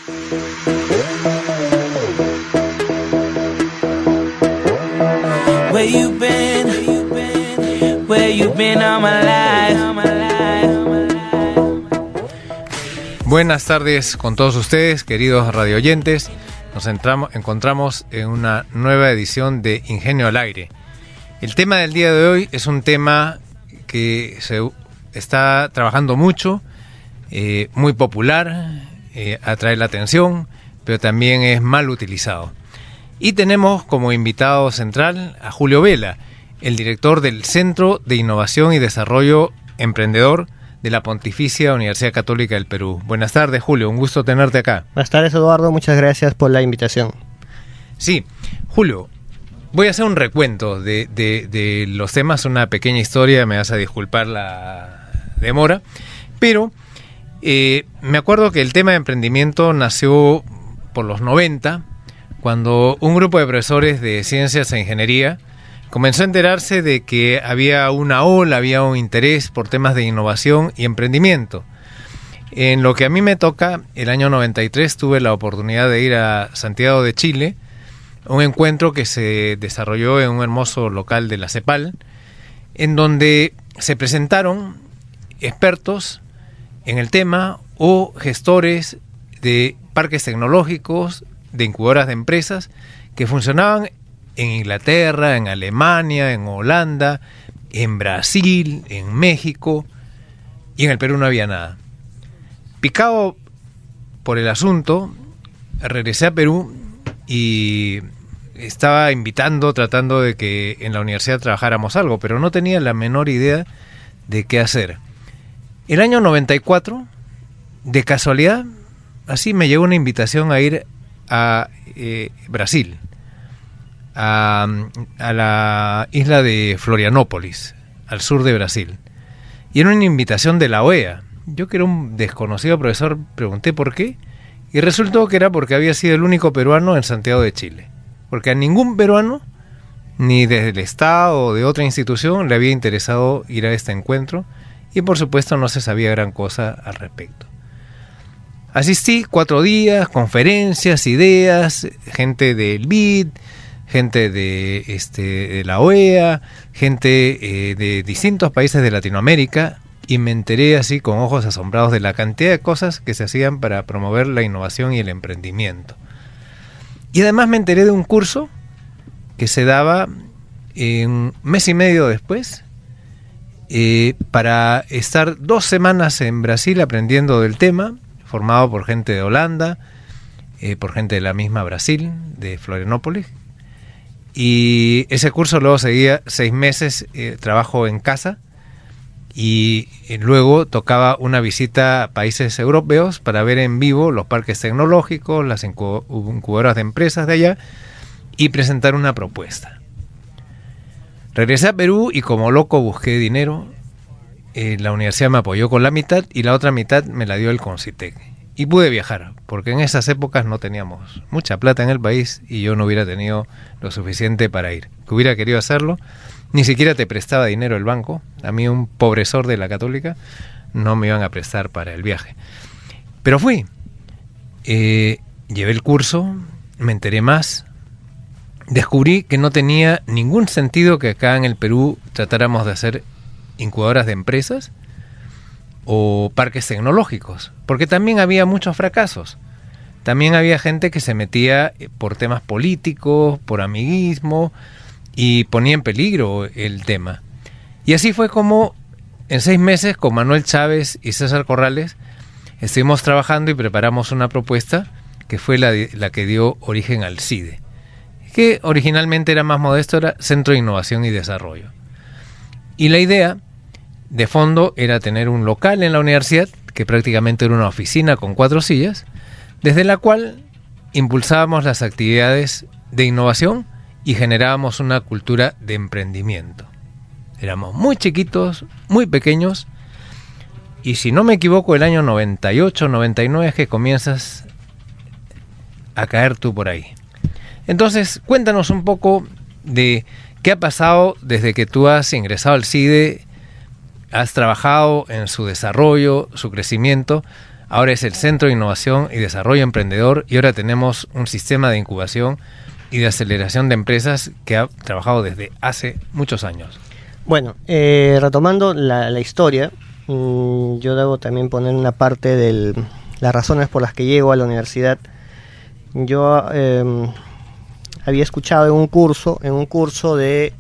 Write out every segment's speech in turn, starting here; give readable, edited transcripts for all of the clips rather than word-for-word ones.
Where you been? Where you been all my life? Buenas tardes con todos ustedes, queridos radioyentes. Nos encontramos en una nueva edición de Ingenio al Aire. El tema del día de hoy es un tema que se está trabajando mucho, muy popular, atrae la atención, pero también es mal utilizado. Y tenemos como invitado central a Julio Vela, el director del Centro de Innovación y Desarrollo Emprendedor de la Pontificia Universidad Católica del Perú. Buenas tardes, Julio, un gusto tenerte acá. Buenas tardes, Eduardo, muchas gracias por la invitación. Sí, Julio, voy a hacer un recuento de los temas, una pequeña historia, me vas a disculpar la demora, pero me acuerdo que el tema de emprendimiento nació por los 90, cuando un grupo de profesores de ciencias e ingeniería comenzó a enterarse de que había una ola, había un interés por temas de innovación y emprendimiento. En lo que a mí me toca, el año 93 tuve la oportunidad de ir a Santiago de Chile, un encuentro que se desarrolló en un hermoso local de la CEPAL, en donde se presentaron expertos en el tema o gestores de parques tecnológicos, de incubadoras de empresas que funcionaban en Inglaterra, en Alemania, en Holanda, en Brasil, en México, y en el Perú no había nada. Picado por el asunto, regresé a Perú y estaba tratando de que en la universidad trabajáramos algo, pero no tenía la menor idea de qué hacer. El año 94, de casualidad, así me llegó una invitación a ir a Brasil, a la isla de Florianópolis, al sur de Brasil. Y era una invitación de la OEA. Yo, que era un desconocido profesor, pregunté por qué, y resultó que era porque había sido el único peruano en Santiago de Chile. Porque a ningún peruano, ni desde el Estado o de otra institución, le había interesado ir a este encuentro, y por supuesto no se sabía gran cosa al respecto. Asistí 4 días, conferencias, ideas, gente del BID, gente de la OEA, gente de distintos países de Latinoamérica, y me enteré así con ojos asombrados de la cantidad de cosas que se hacían para promover la innovación y el emprendimiento. Y además me enteré de un curso que se daba un mes y medio después, para estar 2 semanas en Brasil aprendiendo del tema, formado por gente de Holanda, por gente de la misma Brasil, de Florianópolis. Y ese curso luego seguía 6 meses, trabajo en casa, y luego tocaba una visita a países europeos para ver en vivo los parques tecnológicos, las incubadoras de empresas de allá, y presentar una propuesta. Regresé a Perú y como loco busqué dinero. La universidad me apoyó con la mitad y la otra mitad me la dio el Concitec. Y pude viajar, porque en esas épocas no teníamos mucha plata en el país y yo no hubiera tenido lo suficiente para ir. Que hubiera querido hacerlo, ni siquiera te prestaba dinero el banco. A mí, un pobresor de la Católica, no me iban a prestar para el viaje. Pero fui. Llevé el curso, me enteré más. Descubrí que no tenía ningún sentido que acá en el Perú tratáramos de hacer incubadoras de empresas o parques tecnológicos, porque también había muchos fracasos. También había gente que se metía por temas políticos, por amiguismo, y ponía en peligro el tema. Y así fue como en 6 meses con Manuel Chávez y César Corrales estuvimos trabajando y preparamos una propuesta que fue la que dio origen al CIDE, que originalmente era más modesto, era Centro de Innovación y Desarrollo. Y la idea de fondo era tener un local en la universidad, que prácticamente era una oficina con 4 sillas, desde la cual impulsábamos las actividades de innovación y generábamos una cultura de emprendimiento. Éramos muy chiquitos, muy pequeños, y si no me equivoco, el año 98, 99 es que comienzas a caer tú por ahí. Entonces, cuéntanos un poco de qué ha pasado desde que tú has ingresado al CIDE, has trabajado en su desarrollo, su crecimiento, ahora es el Centro de Innovación y Desarrollo Emprendedor, y ahora tenemos un sistema de incubación y de aceleración de empresas que ha trabajado desde hace muchos años. Bueno, retomando la historia, yo debo también poner una parte de las razones por las que llego a la universidad. Yo había escuchado en un curso de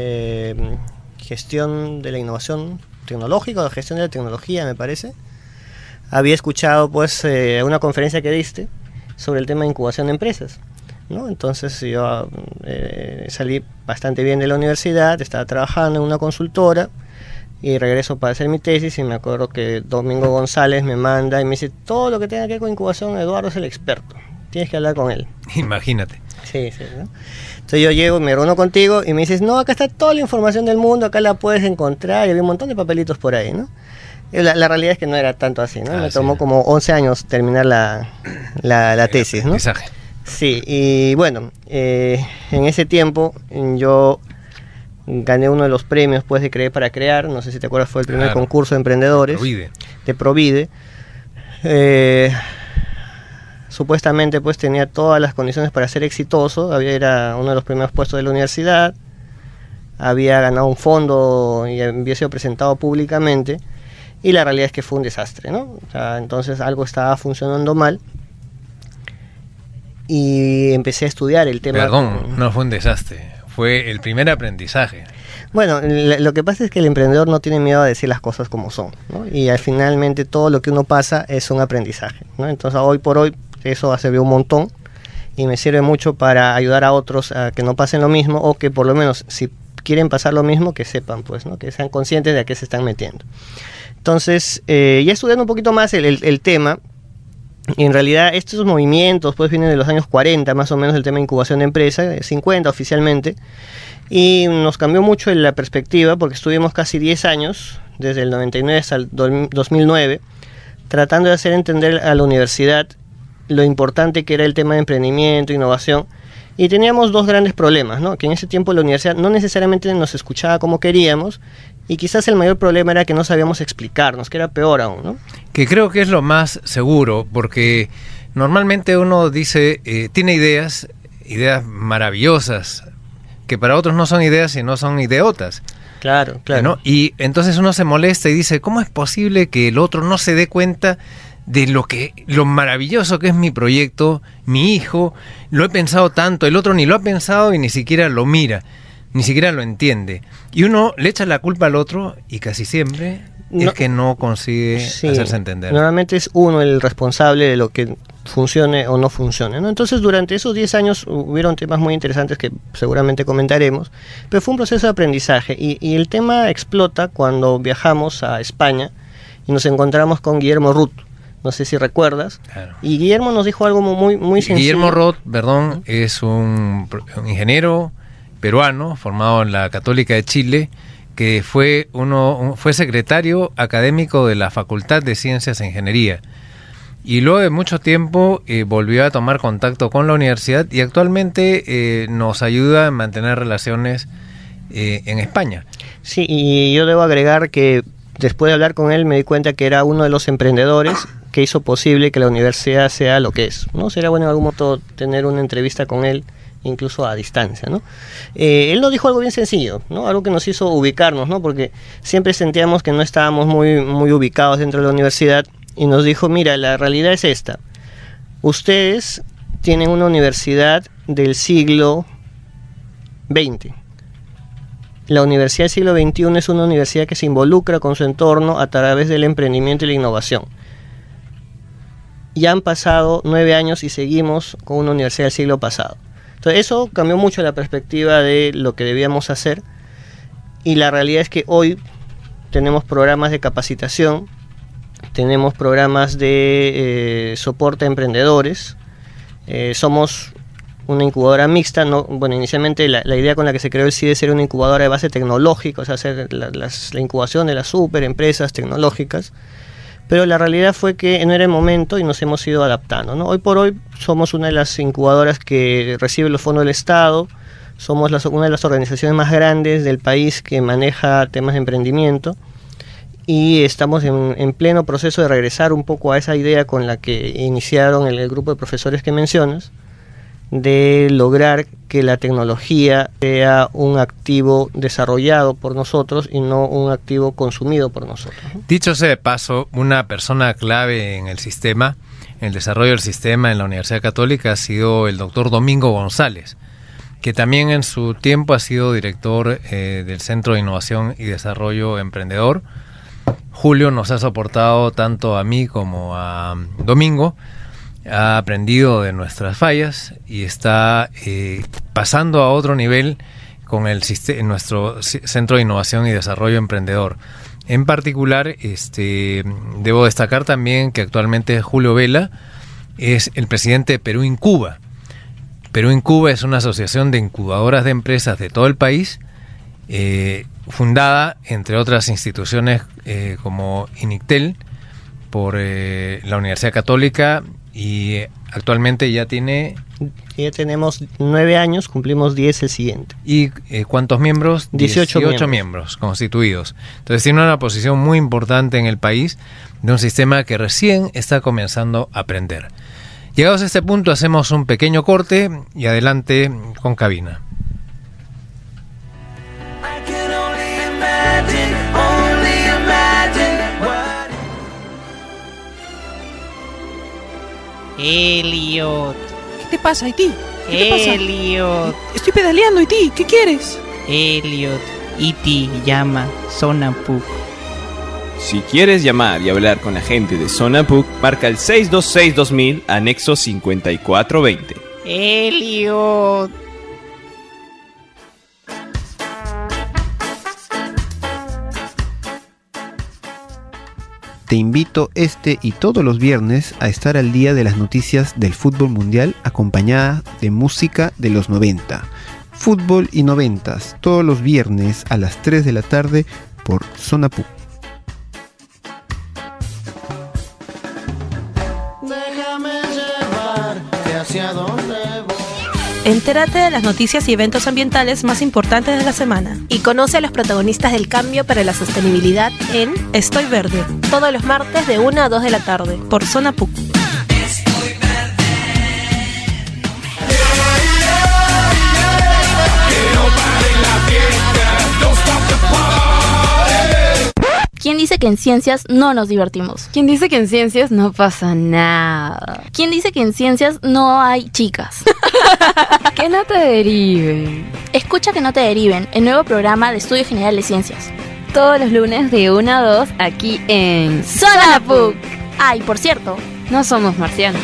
gestión de la innovación tecnológica, o de gestión de la tecnología, me parece. Había escuchado pues una conferencia que diste sobre el tema de incubación de empresas, ¿no? Entonces yo salí bastante bien de la universidad, estaba trabajando en una consultora y regreso para hacer mi tesis, y me acuerdo que Domingo González me manda y me dice: todo lo que tenga que ver con incubación, Eduardo es el experto, tienes que hablar con él. Imagínate. Sí, ¿no? Entonces yo llego, me reúno contigo y me dices: no, acá está toda la información del mundo, acá la puedes encontrar, y había un montón de papelitos por ahí, ¿no? La realidad es que no era tanto así, ¿no? Me tomó como 11 años terminar la tesis, ¿no? Aprendizaje. Sí, y bueno, en ese tiempo yo gané uno de los premios pues de Creer para Crear, no sé si te acuerdas, fue el primer concurso de emprendedores de Provide. Supuestamente pues tenía todas las condiciones para ser exitoso, era uno de los primeros puestos de la universidad, había ganado un fondo y había sido presentado públicamente, y la realidad es que fue un desastre, ¿no? O sea, entonces algo estaba funcionando mal y empecé a estudiar el tema. Perdón, no fue un desastre, fue el primer aprendizaje. Bueno, lo que pasa es que el emprendedor no tiene miedo a decir las cosas como son, ¿no? Y finalmente todo lo que uno pasa es un aprendizaje, ¿no? Entonces hoy por hoy eso ha servido un montón y me sirve mucho para ayudar a otros a que no pasen lo mismo, o que por lo menos si quieren pasar lo mismo, que sepan pues, ¿no? Que sean conscientes de a qué se están metiendo. Entonces, ya estudiando un poquito más el tema, y en realidad estos movimientos pues vienen de los años 40, más o menos, el tema de incubación de empresa, 50 oficialmente, y nos cambió mucho la perspectiva porque estuvimos casi 10 años, desde el 99 hasta el 2009, tratando de hacer entender a la universidad lo importante que era el tema de emprendimiento, innovación, y teníamos dos grandes problemas, ¿no? Que en ese tiempo la universidad no necesariamente nos escuchaba como queríamos, y quizás el mayor problema era que no sabíamos explicarnos, que era peor aún, ¿no? Que creo que es lo más seguro, porque normalmente uno dice, tiene ideas maravillosas, que para otros no son ideas, sino son ideotas. Claro. ¿No? Y entonces uno se molesta y dice: ¿cómo es posible que el otro no se dé cuenta de lo maravilloso que es mi proyecto, mi hijo? Lo he pensado tanto, el otro ni lo ha pensado y ni siquiera lo mira, ni siquiera lo entiende. Y uno le echa la culpa al otro, y casi siempre es que no consigue hacerse entender. Normalmente es uno el responsable de lo que funcione o no funcione, ¿no? Entonces durante esos 10 años hubieron temas muy interesantes que seguramente comentaremos, pero fue un proceso de aprendizaje, y el tema explota cuando viajamos a España y nos encontramos con Guillermo Ruth. No sé si recuerdas. Claro. Y Guillermo nos dijo algo muy sencillo. Guillermo Roth, es un ingeniero peruano formado en la Católica de Chile, que fue secretario académico de la Facultad de Ciencias e Ingeniería. Y luego de mucho tiempo volvió a tomar contacto con la universidad, y actualmente nos ayuda a mantener relaciones en España. Sí, y yo debo agregar que después de hablar con él me di cuenta que era uno de los emprendedores que hizo posible que la universidad sea lo que es, ¿no? Sería bueno en algún momento tener una entrevista con él, incluso a distancia, ¿no? Él nos dijo algo bien sencillo, ¿no? Algo que nos hizo ubicarnos, ¿no? Porque siempre sentíamos que no estábamos muy ubicados dentro de la universidad, y nos dijo: mira, la realidad es esta. Ustedes tienen una universidad del siglo XX. La universidad del siglo XXI es una universidad que se involucra con su entorno a través del emprendimiento y la innovación. Ya han pasado 9 años y seguimos con una universidad del siglo pasado. Entonces eso cambió mucho la perspectiva de lo que debíamos hacer, y la realidad es que hoy tenemos programas de capacitación, tenemos programas de soporte a emprendedores, somos una incubadora mixta, inicialmente la idea con la que se creó el CIDE era una incubadora de base tecnológica, o sea, hacer la incubación de las super empresas tecnológicas, pero la realidad fue que no era el momento y nos hemos ido adaptando, ¿no? Hoy por hoy somos una de las incubadoras que recibe los fondos del Estado, somos una de las organizaciones más grandes del país que maneja temas de emprendimiento, y estamos en pleno proceso de regresar un poco a esa idea con la que iniciaron el grupo de profesores que mencionas, de lograr que la tecnología sea un activo desarrollado por nosotros y no un activo consumido por nosotros. Dicho sea de paso, una persona clave en el sistema, en el desarrollo del sistema en la Universidad Católica, ha sido el doctor Domingo González, que también en su tiempo ha sido director del Centro de Innovación y Desarrollo Emprendedor. Julio nos ha soportado tanto a mí como a Domingo, ha aprendido de nuestras fallas y está pasando a otro nivel con nuestro Centro de Innovación y Desarrollo Emprendedor. En particular, debo destacar también que actualmente Julio Vela es el presidente de Perú Incuba. Perú Incuba es una asociación de incubadoras de empresas de todo el país, fundada, entre otras instituciones, como INICTEL, por la Universidad Católica, y actualmente ya tenemos 9 años, cumplimos 10 el siguiente. ¿Y cuántos miembros? 18 miembros constituidos. Entonces tiene una posición muy importante en el país, de un sistema que recién está comenzando a aprender. Llegados a este punto, hacemos un pequeño corte y adelante con cabina. Elliot. ¿Qué te pasa, Haití? ¿Qué te pasa? Elliot. Estoy pedaleando, Haití. ¿Qué quieres? Elliot. Iti llama Zona PUC. Si quieres llamar y hablar con la gente de Zona PUC, marca el 626-2000, anexo 5420. Elliot. Te invito este y todos los viernes a estar al día de las noticias del fútbol mundial, acompañada de música de los 90. Fútbol y noventas, todos los viernes a las 3 de la tarde por Zona PUC. Déjame llevarte hacia donde voy. Entérate de las noticias y eventos ambientales más importantes de la semana. Y conoce a los protagonistas del cambio para la sostenibilidad en Estoy Verde, todos los martes de 1 a 2 de la tarde por Zona PUC. ¿Quién dice que en ciencias no nos divertimos? ¿Quién dice que en ciencias no pasa nada? ¿Quién dice que en ciencias no hay chicas? Que no te deriven. Escucha Que no te deriven, el nuevo programa de Estudio General de Ciencias. Todos los lunes de 1 a 2 aquí en Zona PUC. Ay, por cierto, no somos marcianos.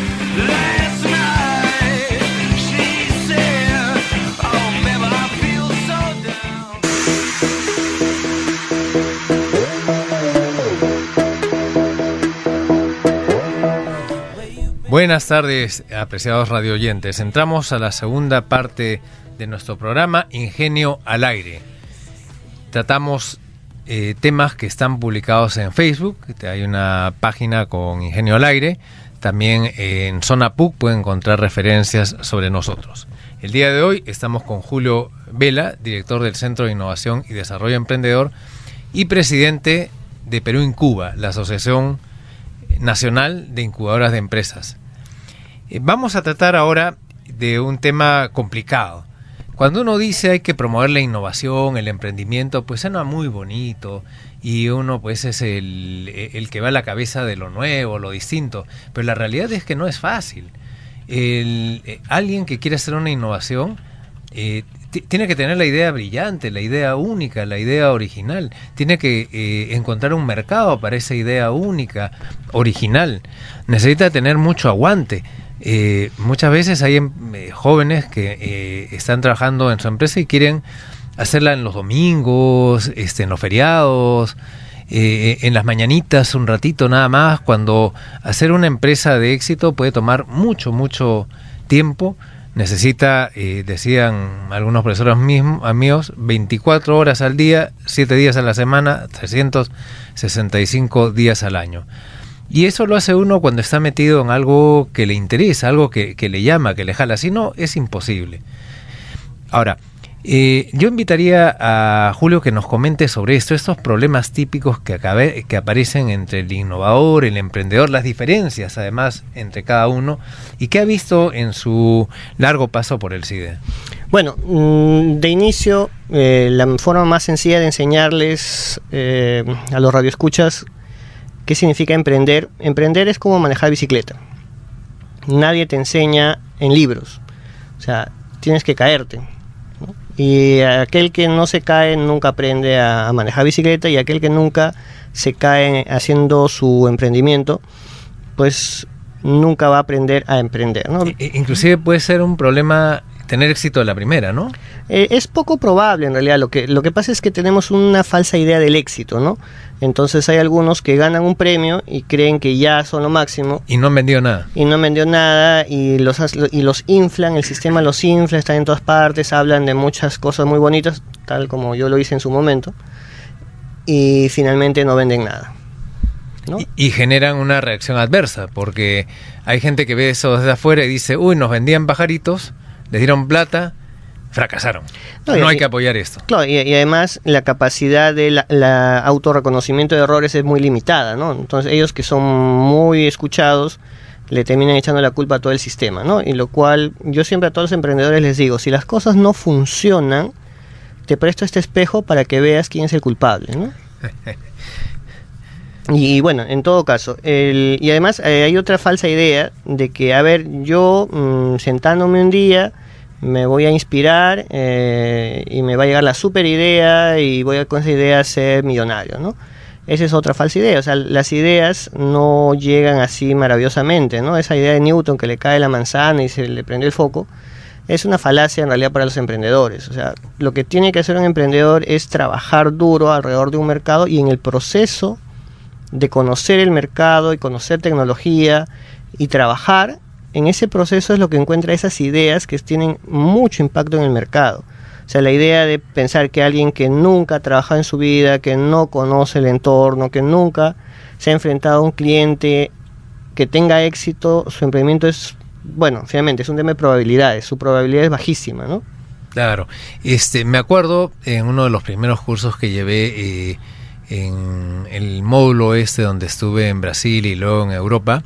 Buenas tardes, apreciados radioyentes. Entramos a la segunda parte de nuestro programa, Ingenio al Aire. Tratamos temas que están publicados en Facebook. Hay una página con Ingenio al Aire. También en Zona PUC pueden encontrar referencias sobre nosotros. El día de hoy estamos con Julio Vela, director del Centro de Innovación y Desarrollo Emprendedor y presidente de Perú Incuba, la Asociación Nacional de Incubadoras de Empresas. Vamos a tratar ahora de un tema complicado. Cuando uno dice hay que promover la innovación, el emprendimiento, pues suena muy bonito y uno pues es el que va a la cabeza de lo nuevo, lo distinto, pero la realidad es que no es fácil. Alguien que quiere hacer una innovación tiene que tener la idea brillante, la idea única, la idea original. Tiene que encontrar un mercado para esa idea única, original. Necesita tener mucho aguante. Muchas veces hay jóvenes que están trabajando en su empresa y quieren hacerla en los domingos, en los feriados, en las mañanitas, un ratito nada más, cuando hacer una empresa de éxito puede tomar mucho tiempo. Necesita, decían algunos profesores míos, 24 horas al día, 7 días a la semana, 365 días al año. Y eso lo hace uno cuando está metido en algo que le interesa, algo que le llama, que le jala. Si no, es imposible. Ahora, Yo invitaría a Julio que nos comente sobre esto, estos problemas típicos que aparecen entre el innovador, el emprendedor, las diferencias además entre cada uno, y qué ha visto en su largo paso por el CIDE. Bueno, de inicio, la forma más sencilla de enseñarles a los radioescuchas qué significa emprender. Emprender es como manejar bicicleta. Nadie te enseña en libros. O sea, tienes que caerte, ¿no? Y aquel que no se cae nunca aprende a manejar bicicleta, y aquel que nunca se cae haciendo su emprendimiento, pues nunca va a aprender a emprender, ¿no? Inclusive puede ser un problema tener éxito a la primera, ¿no? Es poco probable en realidad. Lo que pasa es que tenemos una falsa idea del éxito, ¿no? Entonces hay algunos que ganan un premio y creen que ya son lo máximo. Y no han vendido nada. Y los inflan, el sistema los infla, están en todas partes, hablan de muchas cosas muy bonitas, tal como yo lo hice en su momento, y finalmente no venden nada, ¿no? Y generan una reacción adversa, porque hay gente que ve eso desde afuera y dice, uy, nos vendían pajaritos, les dieron plata, fracasaron. No hay que apoyar esto. Claro, y además la capacidad de la autorreconocimiento de errores es muy limitada, ¿no? Entonces ellos, que son muy escuchados, le terminan echando la culpa a todo el sistema, ¿no? Y lo cual yo siempre a todos los emprendedores les digo, si las cosas no funcionan, te presto este espejo para que veas quién es el culpable, ¿no? Y bueno, en todo caso, y además hay otra falsa idea de que, a ver, yo sentándome un día me voy a inspirar y me va a llegar la super idea y voy a con esa idea ser millonario, ¿no? Esa es otra falsa idea. O sea, las ideas no llegan así maravillosamente, ¿no? Esa idea de Newton, que le cae la manzana y se le prende el foco, es una falacia en realidad para los emprendedores. O sea, lo que tiene que hacer un emprendedor es trabajar duro alrededor de un mercado, y en el proceso de conocer el mercado y conocer tecnología y trabajar en ese proceso es lo que encuentra esas ideas que tienen mucho impacto en el mercado. O sea, la idea de pensar que alguien que nunca ha trabajado en su vida, que no conoce el entorno, que nunca se ha enfrentado a un cliente que tenga éxito, su emprendimiento es, bueno, finalmente es un tema de probabilidades, su probabilidad es bajísima, ¿no? Claro. Me acuerdo en uno de los primeros cursos que llevé en el módulo donde estuve en Brasil y luego en Europa,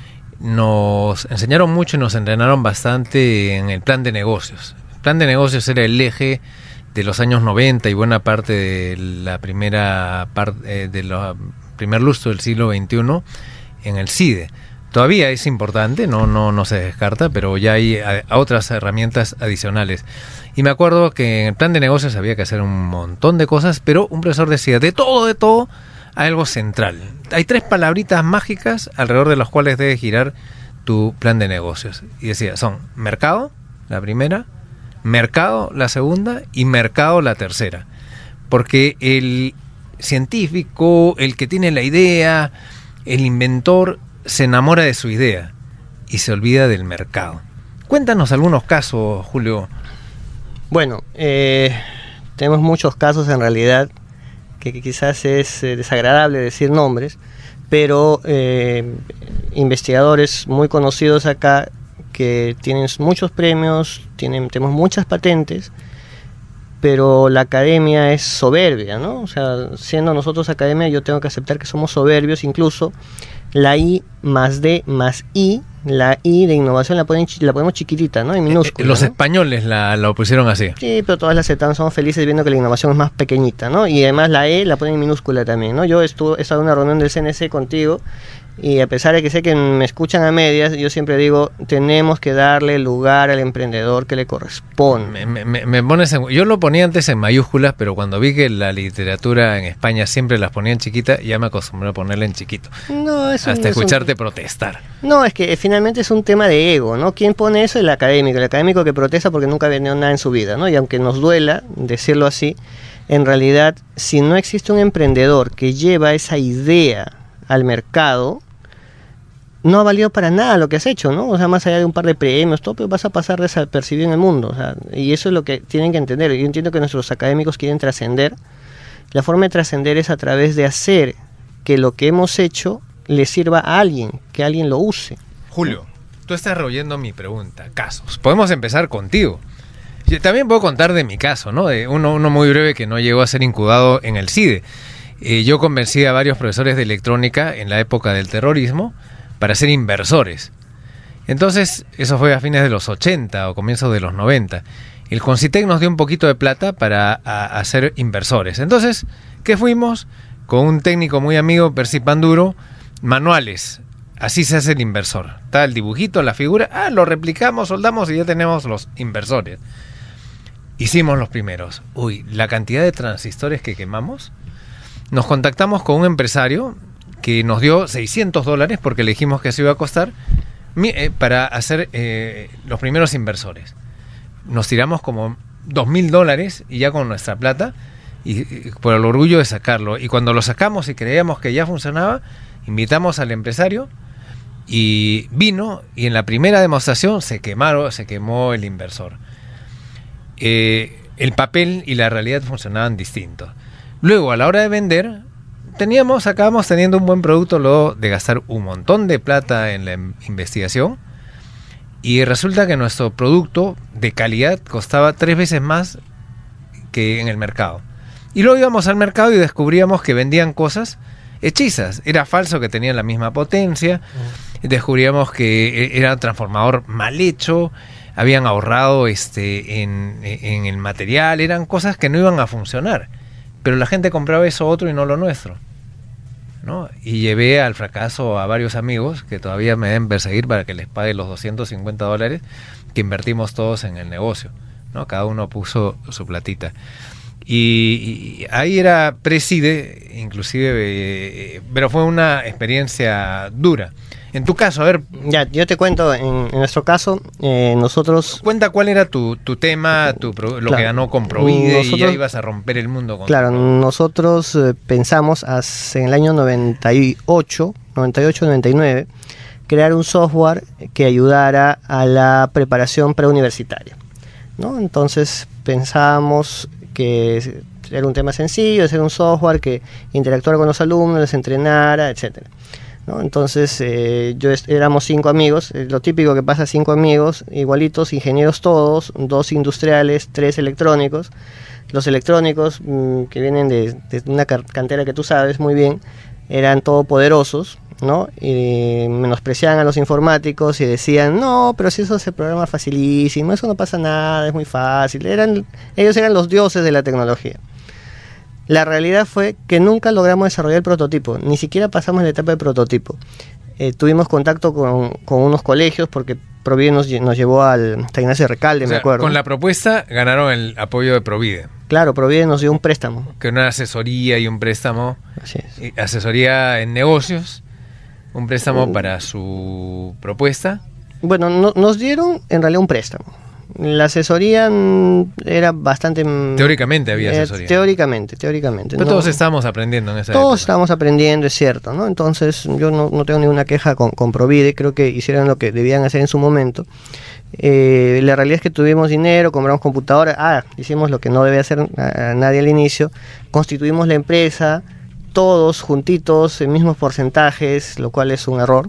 nos enseñaron mucho y nos entrenaron bastante en el plan de negocios. El plan de negocios era el eje de los años 90 y buena parte de la primera parte primer lustro del siglo XXI en el CIDE. Todavía es importante, no se descarta, pero ya hay otras herramientas adicionales. Y me acuerdo que en el plan de negocios había que hacer un montón de cosas, pero un profesor decía, de todo, algo central. Hay 3 palabritas mágicas alrededor de las cuales debe girar tu plan de negocios. Y decía, son mercado, la primera, mercado, la segunda, y mercado, la tercera. Porque el científico, el que tiene la idea, el inventor, se enamora de su idea y se olvida del mercado. Cuéntanos algunos casos, Julio. Bueno, tenemos muchos casos en realidad, que quizás es desagradable decir nombres, pero investigadores muy conocidos acá que tienen muchos premios, tenemos muchas patentes, pero la academia es soberbia, ¿no? O sea, siendo nosotros academia, yo tengo que aceptar que somos soberbios. Incluso la I más D más I, la I de innovación la ponemos chiquitita, ¿no? En minúscula. Los ¿no? españoles la pusieron así. Sí, pero todas las somos felices viendo que la innovación es más pequeñita, ¿no? Y además la E la ponen en minúscula también, ¿no? Yo he estado en una reunión del CNC contigo, y a pesar de que sé que me escuchan a medias, yo siempre digo, tenemos que darle lugar al emprendedor que le corresponde. Me pones yo lo ponía antes en mayúsculas, pero cuando vi que la literatura en España siempre las ponía en chiquita, ya me acostumbré a ponerla en chiquito. No, hasta escucharte protestar. No, es que finalmente es un tema de ego, ¿no? ¿Quién pone eso? El académico que protesta porque nunca vendió nada en su vida, ¿no? Y aunque nos duela decirlo así, en realidad, si no existe un emprendedor que lleva esa idea al mercado, no ha valido para nada lo que has hecho, ¿no? O sea, más allá de un par de premios, todo, pero vas a pasar desapercibido en el mundo. O sea, y eso es lo que tienen que entender. Yo entiendo que nuestros académicos quieren trascender. La forma de trascender es a través de hacer que lo que hemos hecho le sirva a alguien, que alguien lo use. Julio, tú estás reoyendo mi pregunta. Casos. Podemos empezar contigo. Yo también puedo contar de mi caso, ¿no? De uno muy breve que no llegó a ser incubado en el CIDE. Yo convencí a varios profesores de electrónica en la época del terrorismo para ser inversores. Entonces, eso fue a fines de los 80 o comienzos de los 90. El Concitec nos dio un poquito de plata para hacer inversores. Entonces, ¿qué fuimos? Con un técnico muy amigo, Percy Panduro, manuales. Así se hace el inversor. Está el dibujito, la figura, lo replicamos, soldamos y ya tenemos los inversores. Hicimos los primeros. Uy, la cantidad de transistores que quemamos. Nos contactamos con un empresario que nos dio $600 porque le dijimos que eso iba a costar para hacer los primeros inversores. Nos tiramos como $2,000 y ya con nuestra plata y por el orgullo de sacarlo. Y cuando lo sacamos y creíamos que ya funcionaba, invitamos al empresario y vino y en la primera demostración se quemó el inversor. El papel y la realidad funcionaban distintos. Luego, a la hora de vender, acabamos teniendo un buen producto luego de gastar un montón de plata en la investigación y resulta que nuestro producto de calidad costaba 3 veces más que en el mercado. Y luego íbamos al mercado y descubríamos que vendían cosas hechizas. Era falso que tenían la misma potencia. Descubríamos que era un transformador mal hecho. Habían ahorrado en el material. Eran cosas que no iban a funcionar. Pero la gente compraba eso otro y no lo nuestro, ¿no? Y llevé al fracaso a varios amigos que todavía me deben perseguir para que les pague los $250 que invertimos todos en el negocio, ¿no? Cada uno puso su platita. Y ahí era preside, inclusive, pero fue una experiencia dura. En tu caso, a ver... Ya, yo te cuento, en nuestro caso, nosotros... Cuenta cuál era tu tema, lo que ganó con Provide, y ya ibas a romper el mundo con... Claro, nosotros pensamos en el año 98-99, crear un software que ayudara a la preparación preuniversitaria, ¿no? Entonces pensábamos que era un tema sencillo, hacer un software que interactuara con los alumnos, les entrenara, etcétera, ¿no? Entonces éramos 5 amigos, lo típico que pasa, 5 amigos, igualitos, ingenieros todos, 2 industriales, 3 electrónicos. Los electrónicos, que vienen de una cantera que tú sabes muy bien, eran todopoderosos, ¿no? Y menospreciaban a los informáticos y decían, no, pero si eso se programa facilísimo, eso no pasa nada, es muy fácil. Ellos eran los dioses de la tecnología. La realidad fue que nunca logramos desarrollar el prototipo, ni siquiera pasamos la etapa de prototipo. Tuvimos contacto con unos colegios porque Provide nos llevó al Ignacio Recalde, me acuerdo. Con la propuesta ganaron el apoyo de Provide. Claro, Provide nos dio un préstamo. Que una asesoría y un préstamo. Así es. Asesoría en negocios, un préstamo para su propuesta. Bueno, nos dieron en realidad un préstamo. La asesoría era bastante... Teóricamente había asesoría. Teóricamente. Pero todos estábamos aprendiendo en esa época. Todos estábamos aprendiendo, es cierto, ¿no? Entonces yo no tengo ninguna queja con Provide, creo que hicieron lo que debían hacer en su momento. La realidad es que tuvimos dinero, compramos computadoras, hicimos lo que no debe hacer nadie al inicio, constituimos la empresa, todos juntitos, en mismos porcentajes, lo cual es un error.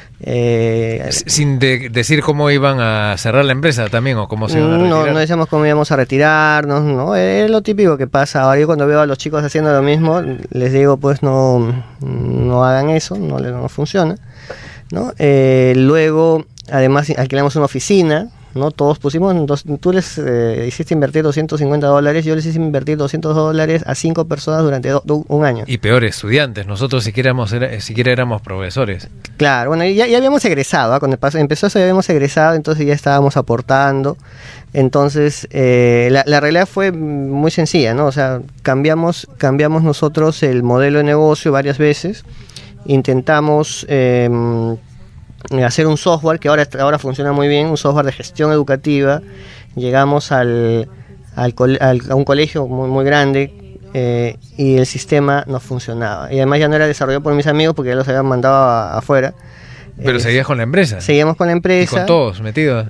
Sin decir cómo iban a cerrar la empresa también o cómo se iban a retirar. No decíamos cómo íbamos a retirarnos, no, es lo típico que pasa. Ahora yo cuando veo a los chicos haciendo lo mismo, les digo pues no hagan eso, no funciona, ¿no? Luego además alquilamos una oficina, ¿no? Todos pusimos, tú les hiciste invertir $250, yo les hice invertir $200 a 5 personas durante un año. Y peor, estudiantes, nosotros siquiera éramos profesores. Claro, bueno, ya habíamos egresado, cuando empezó eso ya habíamos egresado, entonces ya estábamos aportando. Entonces la realidad fue muy sencilla, ¿no? O sea, cambiamos nosotros el modelo de negocio varias veces, intentamos hacer un software que ahora funciona muy bien, un software de gestión educativa. Llegamos a un colegio muy, muy grande y el sistema no funcionaba. Y además ya no era desarrollado por mis amigos porque ya los habían mandado afuera. Pero seguías con la empresa. Seguíamos con la empresa. Y con todos metidos.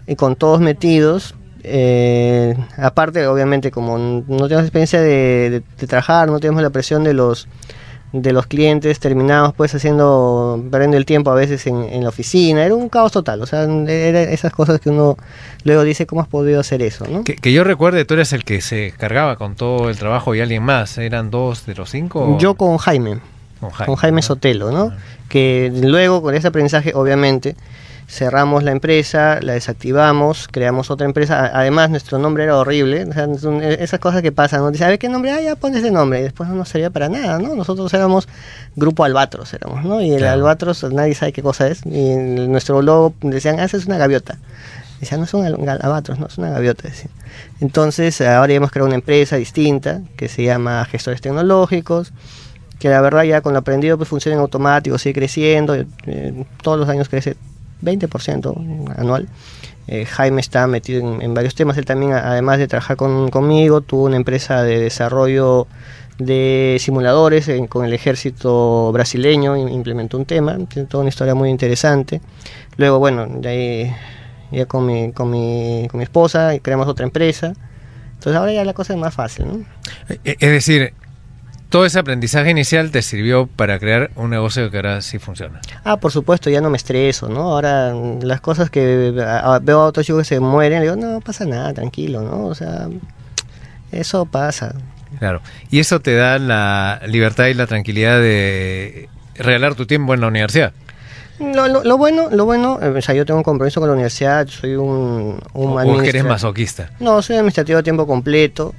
Aparte, obviamente, como no teníamos experiencia de trabajar, no teníamos la presión de de los clientes, terminábamos pues perdiendo el tiempo a veces en la oficina, era un caos total, o sea, era esas cosas que uno luego dice, ¿cómo has podido hacer eso? ¿No? Que yo recuerde, tú eres el que se cargaba con todo el trabajo y alguien más, ¿eran 2 de los 5? Yo con Jaime ¿no? Sotelo, ¿no? Que luego con ese aprendizaje, obviamente, cerramos la empresa, la desactivamos, creamos otra empresa. Además, nuestro nombre era horrible. O sea, esas cosas que pasan, ¿no? Dice, a ver qué nombre, ya pones ese nombre. Y después no nos servía para nada, ¿no? Nosotros éramos Grupo Albatros, ¿no? Y el Albatros, nadie sabe qué cosa es. Y nuestro logo decían, esa es una gaviota. Decían, no es un albatros, no es una gaviota. Decían. Entonces, ahora ya hemos creado una empresa distinta que se llama Gestores Tecnológicos, que la verdad ya con lo aprendido pues funciona en automático, sigue creciendo, todos los años crece 20% anual. Jaime está metido en varios temas. Él también, además de trabajar conmigo, tuvo una empresa de desarrollo de simuladores con el ejército brasileño, implementó un tema, tiene toda una historia muy interesante. Luego, bueno, de ahí, ya con mi esposa creamos otra empresa. Entonces ahora ya la cosa es más fácil, ¿no? Es decir, todo ese aprendizaje inicial te sirvió para crear un negocio que ahora sí funciona. Por supuesto, ya no me estreso, ¿no? Ahora las cosas que veo a otros chicos que se mueren, digo, no pasa nada, tranquilo, ¿no? O sea, eso pasa. Claro, y eso te da la libertad y la tranquilidad de regalar tu tiempo en la universidad. Lo bueno, o sea, yo tengo un compromiso con la universidad, soy un ¿O que eres masoquista? No, soy administrativo a tiempo completo.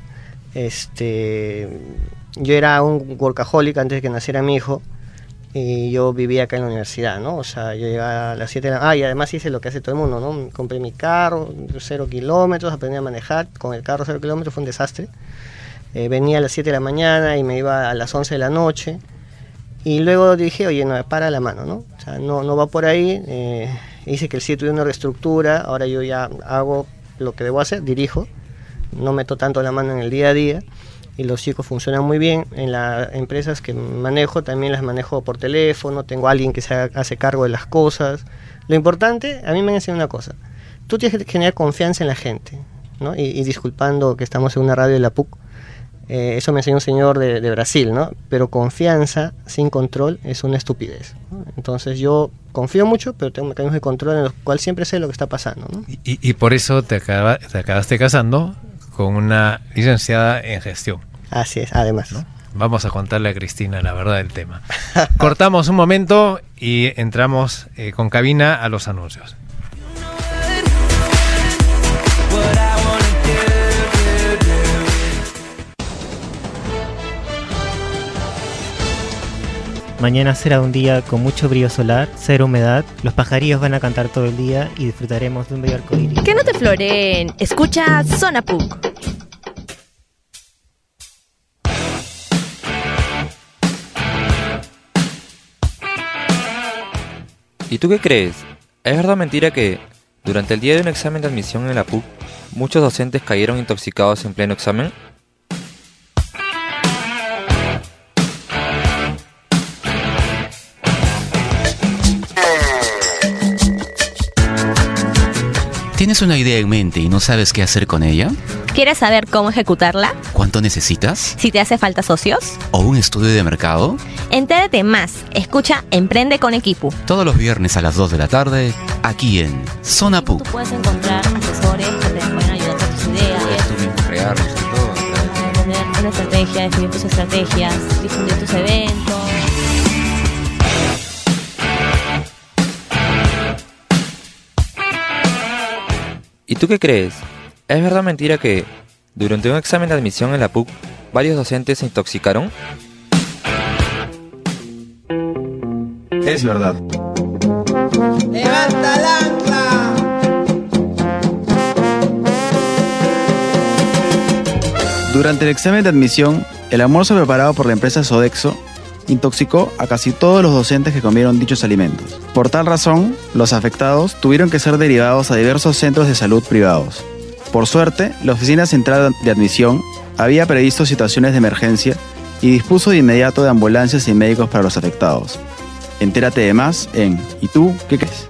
Yo era un workaholic antes de que naciera mi hijo y yo vivía acá en la universidad, ¿no? O sea, yo llegaba a las 7 de la... y además hice lo que hace todo el mundo, ¿no? Compré mi carro, 0 kilómetros, aprendí a manejar. Con el carro 0 kilómetros fue un desastre. Venía a las 7 de la mañana y me iba a las 11 de la noche. Y luego dije, oye, no, para la mano, ¿no? O sea, no va por ahí. Hice que el sitio tuviera una reestructura. Ahora yo ya hago lo que debo hacer, dirijo. No meto tanto la mano en el día a día. Y los chicos funcionan muy bien. En las empresas que manejo, también las manejo por teléfono. Tengo a alguien que se hace cargo de las cosas. Lo importante, a mí me han enseñado una cosa. Tú tienes que generar confianza en la gente, ¿no? Y disculpando que estamos en una radio de la PUC, eso me enseñó un señor de Brasil, ¿no? Pero confianza sin control es una estupidez, ¿no? Entonces yo confío mucho, pero tengo mecanismos de control en los cuales siempre sé lo que está pasando, ¿no? Y por eso te acabaste casando con una licenciada en gestión. Así es, además, ¿no? Vamos a contarle a Cristina la verdad del tema. Cortamos un momento y entramos con cabina a los anuncios. Mañana será un día con mucho brillo solar, cero humedad, los pajarillos van a cantar todo el día y disfrutaremos de un bello arcoíris. Que no te floreen, escucha Zona PUC. ¿Y tú qué crees? ¿Es verdad o mentira que, durante el día de un examen de admisión en la PUC, muchos docentes cayeron intoxicados en pleno examen? ¿Tienes una idea en mente y no sabes qué hacer con ella? ¿Quieres saber cómo ejecutarla? ¿Cuánto necesitas? ¿Si te hace falta socios? ¿O un estudio de mercado? Entérate más. Escucha Emprende con Equipo. Todos los viernes a las 2 de la tarde, aquí en Zona PUC. Tú puedes encontrar asesores que te pueden ayudar con tus ideas. Puedes tú mismo crearlos y todo. Tener una estrategia, definir tus estrategias, difundir tus eventos. ¿Y tú qué crees? ¿Es verdad o mentira que, durante un examen de admisión en la PUC, varios docentes se intoxicaron? Es verdad. ¡Levanta el ancla! Durante el examen de admisión, el almuerzo preparado por la empresa Sodexo intoxicó a casi todos los docentes que comieron dichos alimentos. Por tal razón, los afectados tuvieron que ser derivados a diversos centros de salud privados. Por suerte, la Oficina Central de Admisión había previsto situaciones de emergencia y dispuso de inmediato de ambulancias y médicos para los afectados. Entérate de más en ¿Y tú qué crees?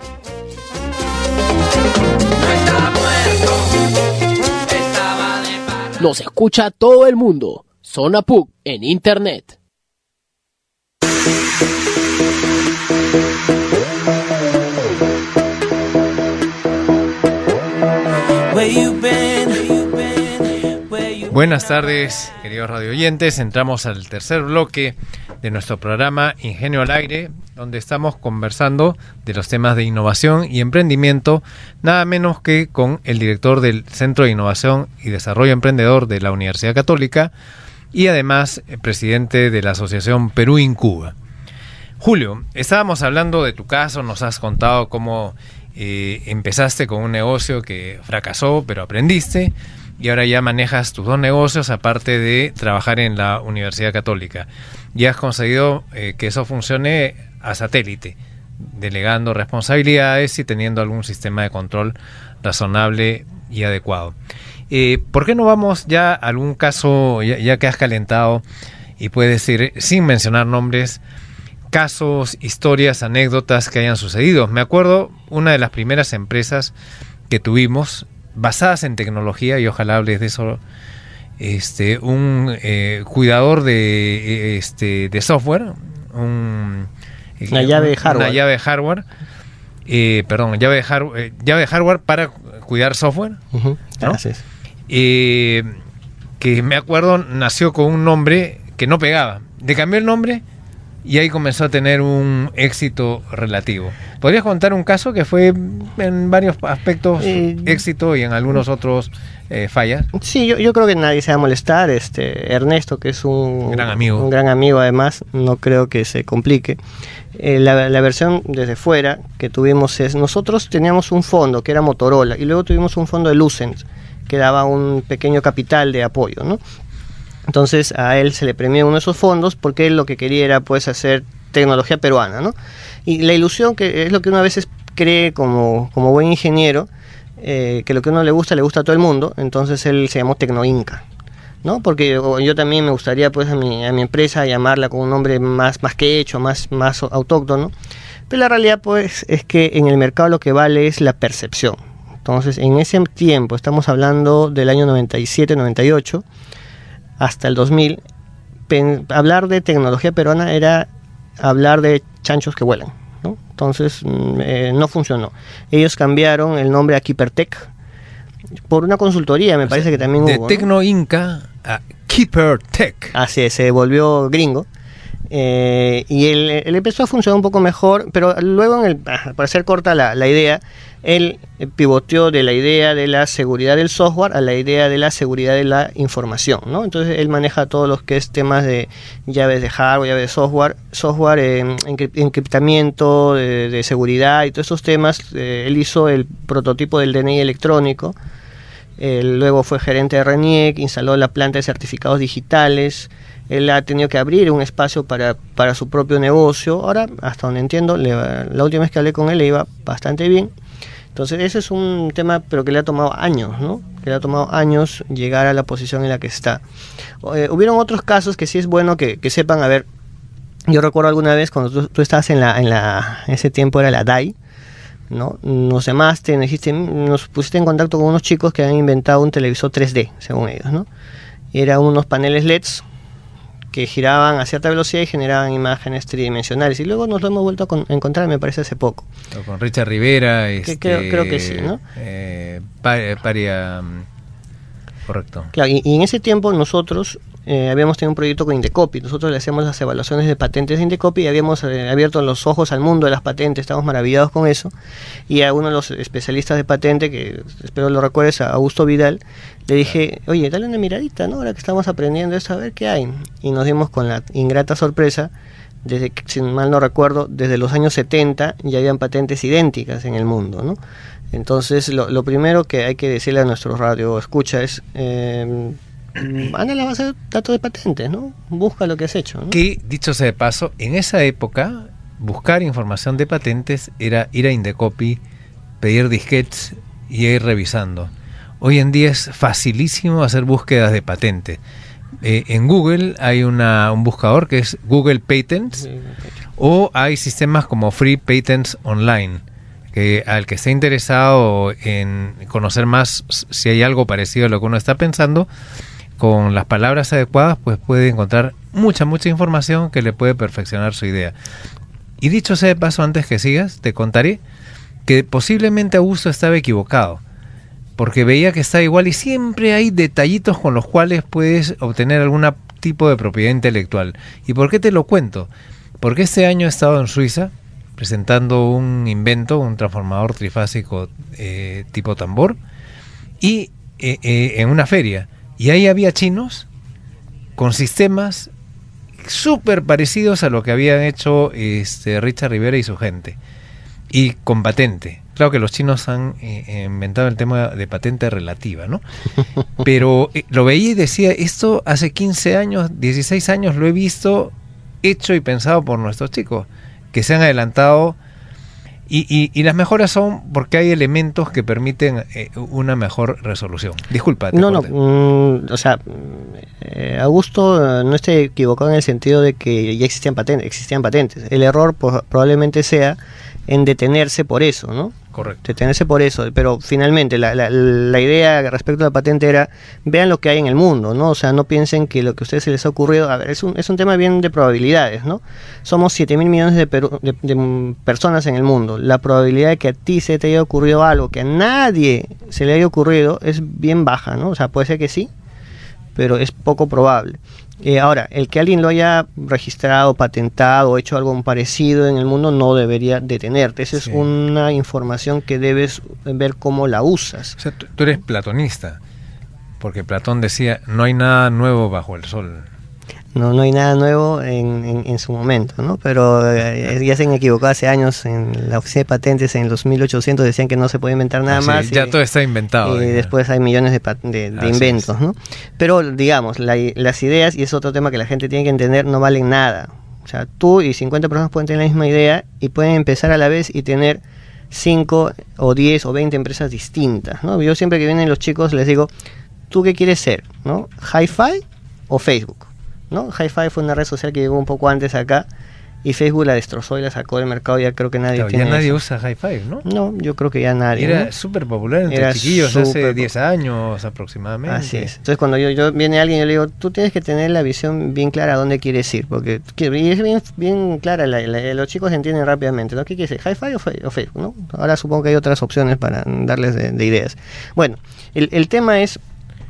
Nos escucha todo el mundo. Zona PUC en Internet. Buenas tardes, queridos radioyentes. Entramos al tercer bloque de nuestro programa Ingenio al Aire, donde estamos conversando de los temas de innovación y emprendimiento, nada menos que con el director del Centro de Innovación y Desarrollo Emprendedor de la Universidad Católica y además presidente de la Asociación Perú Incuba. Julio, estábamos hablando de tu caso, nos has contado cómo empezaste con un negocio que fracasó, pero aprendiste, y ahora ya manejas tus dos negocios aparte de trabajar en la Universidad Católica. Y has conseguido que eso funcione a satélite, delegando responsabilidades y teniendo algún sistema de control razonable y adecuado. ¿Por qué no vamos ya a algún caso, ya que has calentado y puedes decir, sin mencionar nombres, casos, historias, anécdotas que hayan sucedido? Me acuerdo una de las primeras empresas que tuvimos basadas en tecnología, y ojalá hables de eso, un cuidador de software, una llave de hardware. Una llave de hardware, llave de hardware para cuidar software. Uh-huh. ¿No? Gracias. Que me acuerdo nació con un nombre que no pegaba. Le cambió el nombre y ahí comenzó a tener un éxito relativo. ¿Podrías contar un caso que fue en varios aspectos éxito y en algunos otros fallas? Sí, yo creo que nadie se va a molestar. Ernesto, que es un gran amigo además, no creo que se complique. La versión desde fuera que tuvimos es, nosotros teníamos un fondo que era Motorola y luego tuvimos un fondo de Lucent que daba un pequeño capital de apoyo, ¿no? Entonces a él se le premió uno de esos fondos porque él lo que quería era pues hacer tecnología peruana, ¿no? Y la ilusión, que es lo que uno a veces cree como buen ingeniero, que lo que a uno le gusta a todo el mundo. Entonces él se llamó Tecnoinca, ¿no? Porque yo también me gustaría pues a mi empresa llamarla con un nombre más quecho, más autóctono. Pero la realidad pues es que en el mercado lo que vale es la percepción. Entonces en ese tiempo, estamos hablando del año 97, 98... hasta el 2000, hablar de tecnología peruana era hablar de chanchos que vuelan, ¿no? Entonces no funcionó. Ellos cambiaron el nombre a Keepertech por una consultoría, me parece que también de hubo, Tecnoinca a Keepertech. Así es, se volvió gringo. Y él empezó a funcionar un poco mejor, pero luego, para hacer corta la idea, él pivoteó de la idea de la seguridad del software a la idea de la seguridad de la información, ¿no? Entonces él maneja todo lo que es temas de llaves de hardware, llaves de software, encriptamiento, de seguridad y todos esos temas. Él hizo el prototipo del DNI electrónico. Luego fue gerente de RENIEC, instaló la planta de certificados digitales. Él ha tenido que abrir un espacio para su propio negocio. Ahora, hasta donde entiendo, la última vez que hablé con él le iba bastante bien. Entonces ese es un tema, pero que le ha tomado años, ¿no? Que le ha tomado años llegar a la posición en la que está. Hubieron otros casos que sí es bueno que sepan. A ver, yo recuerdo alguna vez cuando tú estabas en ese tiempo era la DAI, ¿no? Nos llamaste, nos pusiste en contacto con unos chicos que habían inventado un televisor 3D, según ellos, ¿no? Y eran unos paneles LEDs que giraban a cierta velocidad y generaban imágenes tridimensionales. Y luego nos lo hemos vuelto a encontrar, me parece, hace poco. Con Richard Rivera. Creo que sí, ¿no? Paria, correcto. Claro, y en ese tiempo nosotros habíamos tenido un proyecto con Indecopi. Nosotros le hacíamos las evaluaciones de patentes de Indecopi y habíamos abierto los ojos al mundo de las patentes. Estábamos maravillados con eso. Y a uno de los especialistas de patente, que espero lo recuerdes, a Augusto Vidal, le dije, oye, dale una miradita, ¿no? Ahora que estamos aprendiendo esto, a ver qué hay. Y nos dimos con la ingrata sorpresa, si mal no recuerdo, desde los años 70 ya habían patentes idénticas en el mundo, ¿no? Entonces, lo primero que hay que decirle a nuestros radioescuchas es, anda a la base de datos de patentes, ¿no? Busca lo que has hecho, ¿no? Que, dicho sea de paso, en esa época, buscar información de patentes era ir a Indecopi, pedir disquetes y ir revisando. Hoy en día es facilísimo hacer búsquedas de patentes. En Google hay un buscador que es Google Patents, o hay sistemas como Free Patents Online, que al que esté interesado en conocer más si hay algo parecido a lo que uno está pensando, con las palabras adecuadas, pues puede encontrar mucha información que le puede perfeccionar su idea. Y dicho sea de paso, antes que sigas, te contaré que posiblemente Augusto estaba equivocado, porque veía que está igual y siempre hay detallitos con los cuales puedes obtener algún tipo de propiedad intelectual. ¿Y por qué te lo cuento? Porque este año he estado en Suiza presentando un invento, un transformador trifásico tipo tambor, y en una feria. Y ahí había chinos con sistemas súper parecidos a lo que habían hecho Richard Rivera y su gente. Y con patente. Claro que los chinos han inventado el tema de patente relativa, ¿no? Pero lo veía y decía, esto hace 15 años, 16 años lo he visto hecho y pensado por nuestros chicos, que se han adelantado, y las mejoras son porque hay elementos que permiten una mejor resolución. Disculpa. O sea, Augusto no está equivocado en el sentido de que ya existían patentes. El error probablemente sea en detenerse por eso, ¿no? Correcto. Detenerse por eso, pero finalmente la idea respecto a la patente era, vean lo que hay en el mundo, ¿no? O sea, no piensen que lo que a ustedes se les ha ocurrido, a ver, es un tema bien de probabilidades, ¿no? Somos 7.000 millones de personas en el mundo. La probabilidad de que a ti se te haya ocurrido algo que a nadie se le haya ocurrido es bien baja, ¿no? O sea, puede ser que sí, pero es poco probable. Ahora, el que alguien lo haya registrado, patentado o hecho algo parecido en el mundo no debería detenerte. Esa es una información que debes ver cómo la usas. O sea, tú eres platonista, porque Platón decía, no hay nada nuevo bajo el sol. No hay nada nuevo en su momento, ¿no? Pero ya se han equivocado hace años en la oficina de patentes, en los 1800 decían que no se puede inventar nada más. Ya todo está inventado. Y después hay millones de inventos, ¿no? Pero digamos, las ideas, y es otro tema que la gente tiene que entender, no valen nada. O sea, tú y 50 personas pueden tener la misma idea y pueden empezar a la vez y tener 5 o 10 o 20 empresas distintas, ¿no? Yo siempre que vienen los chicos les digo, ¿tú qué quieres ser? ¿No? ¿Hi-Fi o Facebook? ¿No? Hi-Fi fue una red social que llegó un poco antes acá y Facebook la destrozó y la sacó del mercado. Ya creo que nadie tiene ya nadie eso. usa Hi-Fi, ¿no? No, yo creo que ya nadie. Era súper popular entre chiquillos hace 10 años aproximadamente. Así es. Entonces cuando yo viene alguien, yo le digo, tú tienes que tener la visión bien clara a dónde quieres ir, porque y es bien clara, los chicos entienden rápidamente, ¿no? ¿Qué quieres ser? ¿Hi-Fi o Facebook? ¿No? Ahora supongo que hay otras opciones para darles de ideas. Bueno, el tema es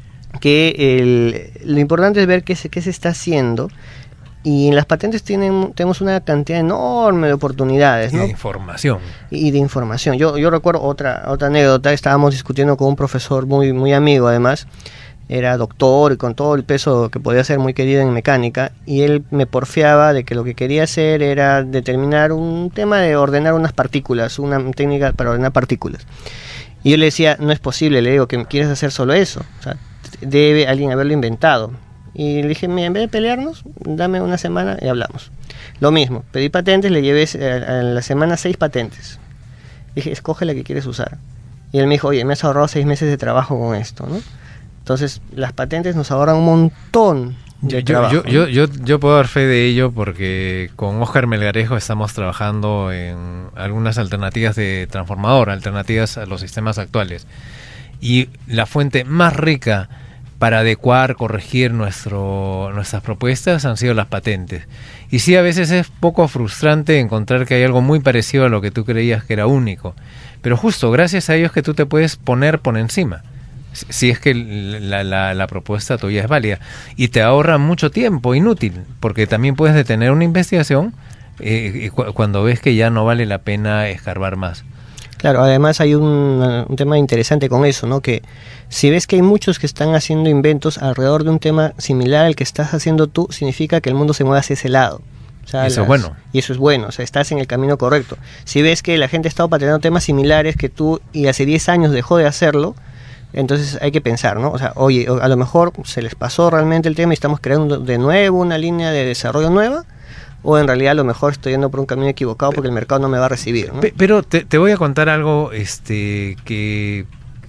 que lo importante es ver qué se está haciendo, y en las patentes tenemos una cantidad enorme de oportunidades, ¿no? De información. Y de información. Yo recuerdo otra anécdota. Estábamos discutiendo con un profesor muy amigo, además era doctor y con todo el peso que podía ser, muy querido en mecánica, y él me porfiaba de que lo que quería hacer era determinar un tema de ordenar unas partículas, una técnica para ordenar partículas. Y yo le decía, no es posible, le digo, que quieres hacer solo eso, o sea, debe alguien haberlo inventado. Y le dije, mira, en vez de pelearnos, dame una semana y hablamos. Lo mismo, pedí patentes, le llevé a la semana 6 patentes. Dije, escoge la que quieres usar. Y él me dijo, oye, me has ahorrado 6 meses de trabajo con esto, ¿no? Entonces, las patentes nos ahorran un montón de trabajo. Yo puedo dar fe de ello porque con Óscar Melgarejo estamos trabajando en algunas alternativas de transformador, alternativas a los sistemas actuales. Y la fuente más rica para adecuar, corregir nuestras propuestas han sido las patentes. Y sí, a veces es poco frustrante encontrar que hay algo muy parecido a lo que tú creías que era único. Pero justo gracias a ello es que tú te puedes poner por encima, si es que la propuesta tuya es válida. Y te ahorra mucho tiempo inútil, porque también puedes detener una investigación cuando ves que ya no vale la pena escarbar más. Claro, además hay un tema interesante con eso, ¿no? Que si ves que hay muchos que están haciendo inventos alrededor de un tema similar al que estás haciendo tú, significa que el mundo se mueve hacia ese lado. O sea, eso es bueno. Y eso es bueno, o sea, estás en el camino correcto. Si ves que la gente ha estado patentando temas similares que tú y hace 10 años dejó de hacerlo, entonces hay que pensar, ¿no? O sea, oye, a lo mejor se les pasó realmente el tema y estamos creando de nuevo una línea de desarrollo nueva, o en realidad a lo mejor estoy yendo por un camino equivocado porque el mercado no me va a recibir, ¿no? Pero te voy a contar algo que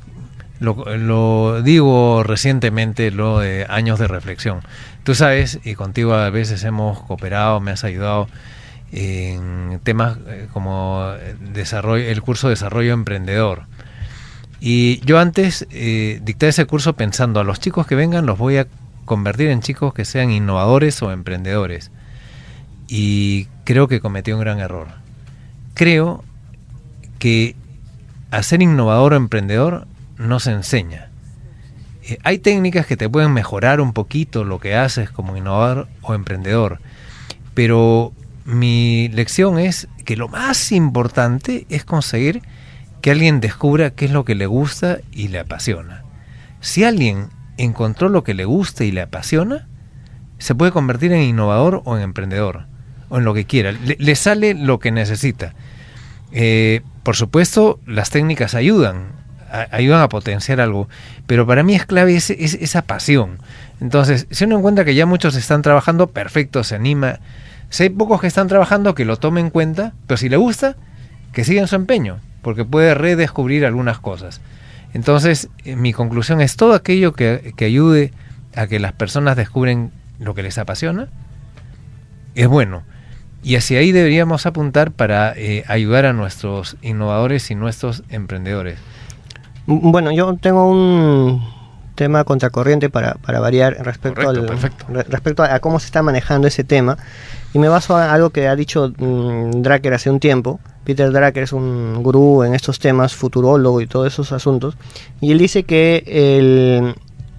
lo digo recientemente, luego de años de reflexión. Tú sabes, y contigo a veces hemos cooperado, me has ayudado en temas como el curso de desarrollo emprendedor. Y yo antes dicté ese curso pensando, a los chicos que vengan los voy a convertir en chicos que sean innovadores o emprendedores. Y creo que cometí un gran error. Creo que a ser innovador o emprendedor no se enseña. Hay técnicas que te pueden mejorar un poquito lo que haces como innovador o emprendedor, pero mi lección es que lo más importante es conseguir que alguien descubra qué es lo que le gusta y le apasiona. Si alguien encontró lo que le gusta y le apasiona, se puede convertir en innovador o en emprendedor, o en lo que quiera. Le sale lo que necesita. Por supuesto, las técnicas ayudan a potenciar algo, pero para mí es clave esa pasión. Entonces, si uno encuentra que ya muchos están trabajando, perfecto, se anima. Si hay pocos que están trabajando, que lo tomen en cuenta, pero si le gusta, que siga en su empeño, porque puede redescubrir algunas cosas. Entonces, mi conclusión es todo aquello que ayude a que las personas descubren lo que les apasiona, es bueno. Y hacia ahí deberíamos apuntar para ayudar a nuestros innovadores y nuestros emprendedores. Bueno, yo tengo un tema contracorriente para variar respecto a cómo se está manejando ese tema, y me baso a algo que ha dicho Drucker hace un tiempo. Peter Drucker es un gurú en estos temas, futurólogo y todos esos asuntos, y él dice que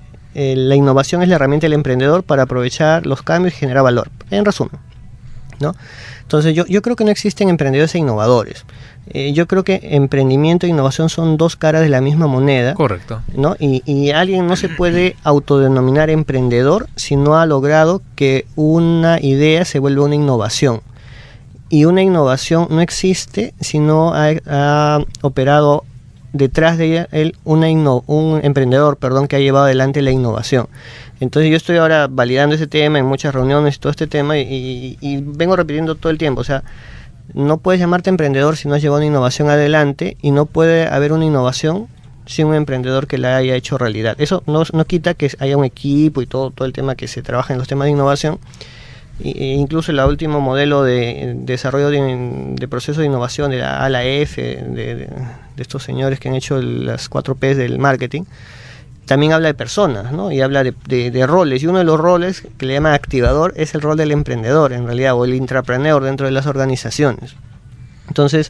la innovación es la herramienta del emprendedor para aprovechar los cambios y generar valor, en resumen, ¿no? Entonces yo creo que no existen emprendedores e innovadores. Yo creo que emprendimiento e innovación son dos caras de la misma moneda. Correcto. ¿No? Y alguien no se puede autodenominar emprendedor si no ha logrado que una idea se vuelva una innovación. Y una innovación no existe si no ha operado detrás de él un emprendedor, que ha llevado adelante la innovación. Entonces yo estoy ahora validando ese tema en muchas reuniones, todo este tema, y vengo repitiendo todo el tiempo. O sea, no puedes llamarte emprendedor si no has llevado una innovación adelante, y no puede haber una innovación sin un emprendedor que la haya hecho realidad. Eso no quita que haya un equipo y todo el tema que se trabaja en los temas de innovación. Incluso el último modelo de desarrollo de proceso de innovación de la A a la F, de estos señores que han hecho las 4 P's del marketing, también habla de personas, ¿no? Y habla de roles, y uno de los roles que le llama activador es el rol del emprendedor, en realidad, o el intrapreneur dentro de las organizaciones. Entonces,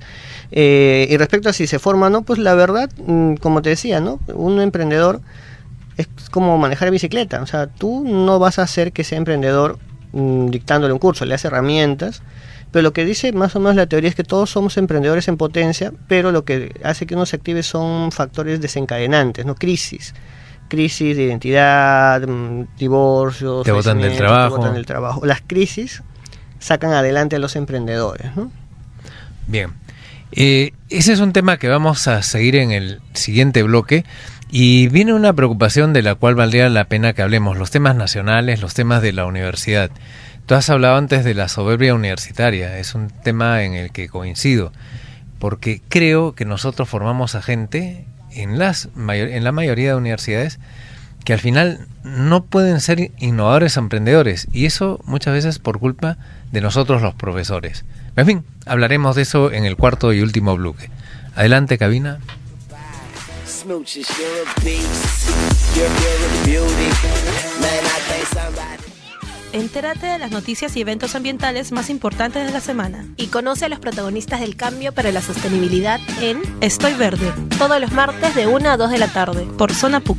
y respecto a si se forma o no, pues la verdad, como te decía, ¿no? Un emprendedor es como manejar bicicleta. O sea, tú no vas a hacer que sea emprendedor dictándole un curso, le hace herramientas, pero lo que dice más o menos la teoría es que todos somos emprendedores en potencia, pero lo que hace que uno se active son factores desencadenantes, ¿no? Crisis de identidad, divorcios, te botan del trabajo. Las crisis sacan adelante a los emprendedores, ¿no? Bien, ese es un tema que vamos a seguir en el siguiente bloque. Y viene una preocupación de la cual valdría la pena que hablemos, los temas nacionales, los temas de la universidad. Tú has hablado antes de la soberbia universitaria, es un tema en el que coincido, porque creo que nosotros formamos a gente en la mayoría de universidades que al final no pueden ser innovadores o emprendedores, y eso muchas veces por culpa de nosotros los profesores. En fin, hablaremos de eso en el cuarto y último bloque. Adelante, cabina. Entérate de las noticias y eventos ambientales más importantes de la semana. Y conoce a los protagonistas del cambio para la sostenibilidad en Estoy Verde. Todos los martes de 1 a 2 de la tarde. Por Zona PUC.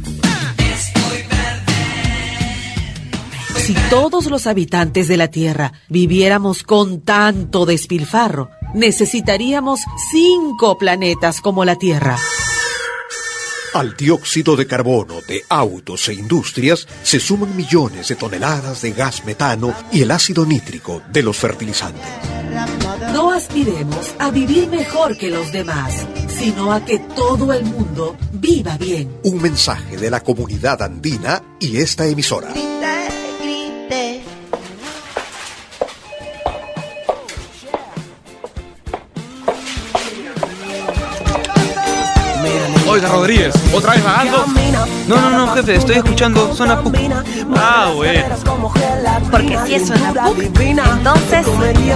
Si todos los habitantes de la Tierra viviéramos con tanto despilfarro, necesitaríamos 5 planetas como la Tierra. Al dióxido de carbono de autos e industrias se suman millones de toneladas de gas metano y el ácido nítrico de los fertilizantes. No aspiremos a vivir mejor que los demás, sino a que todo el mundo viva bien. Un mensaje de la comunidad andina y esta emisora. Oiga, Rodríguez, ¿otra vez vagando? No, jefe, estoy escuchando Zona PUC. Ah, bueno. Porque si es Zona PUC, entonces...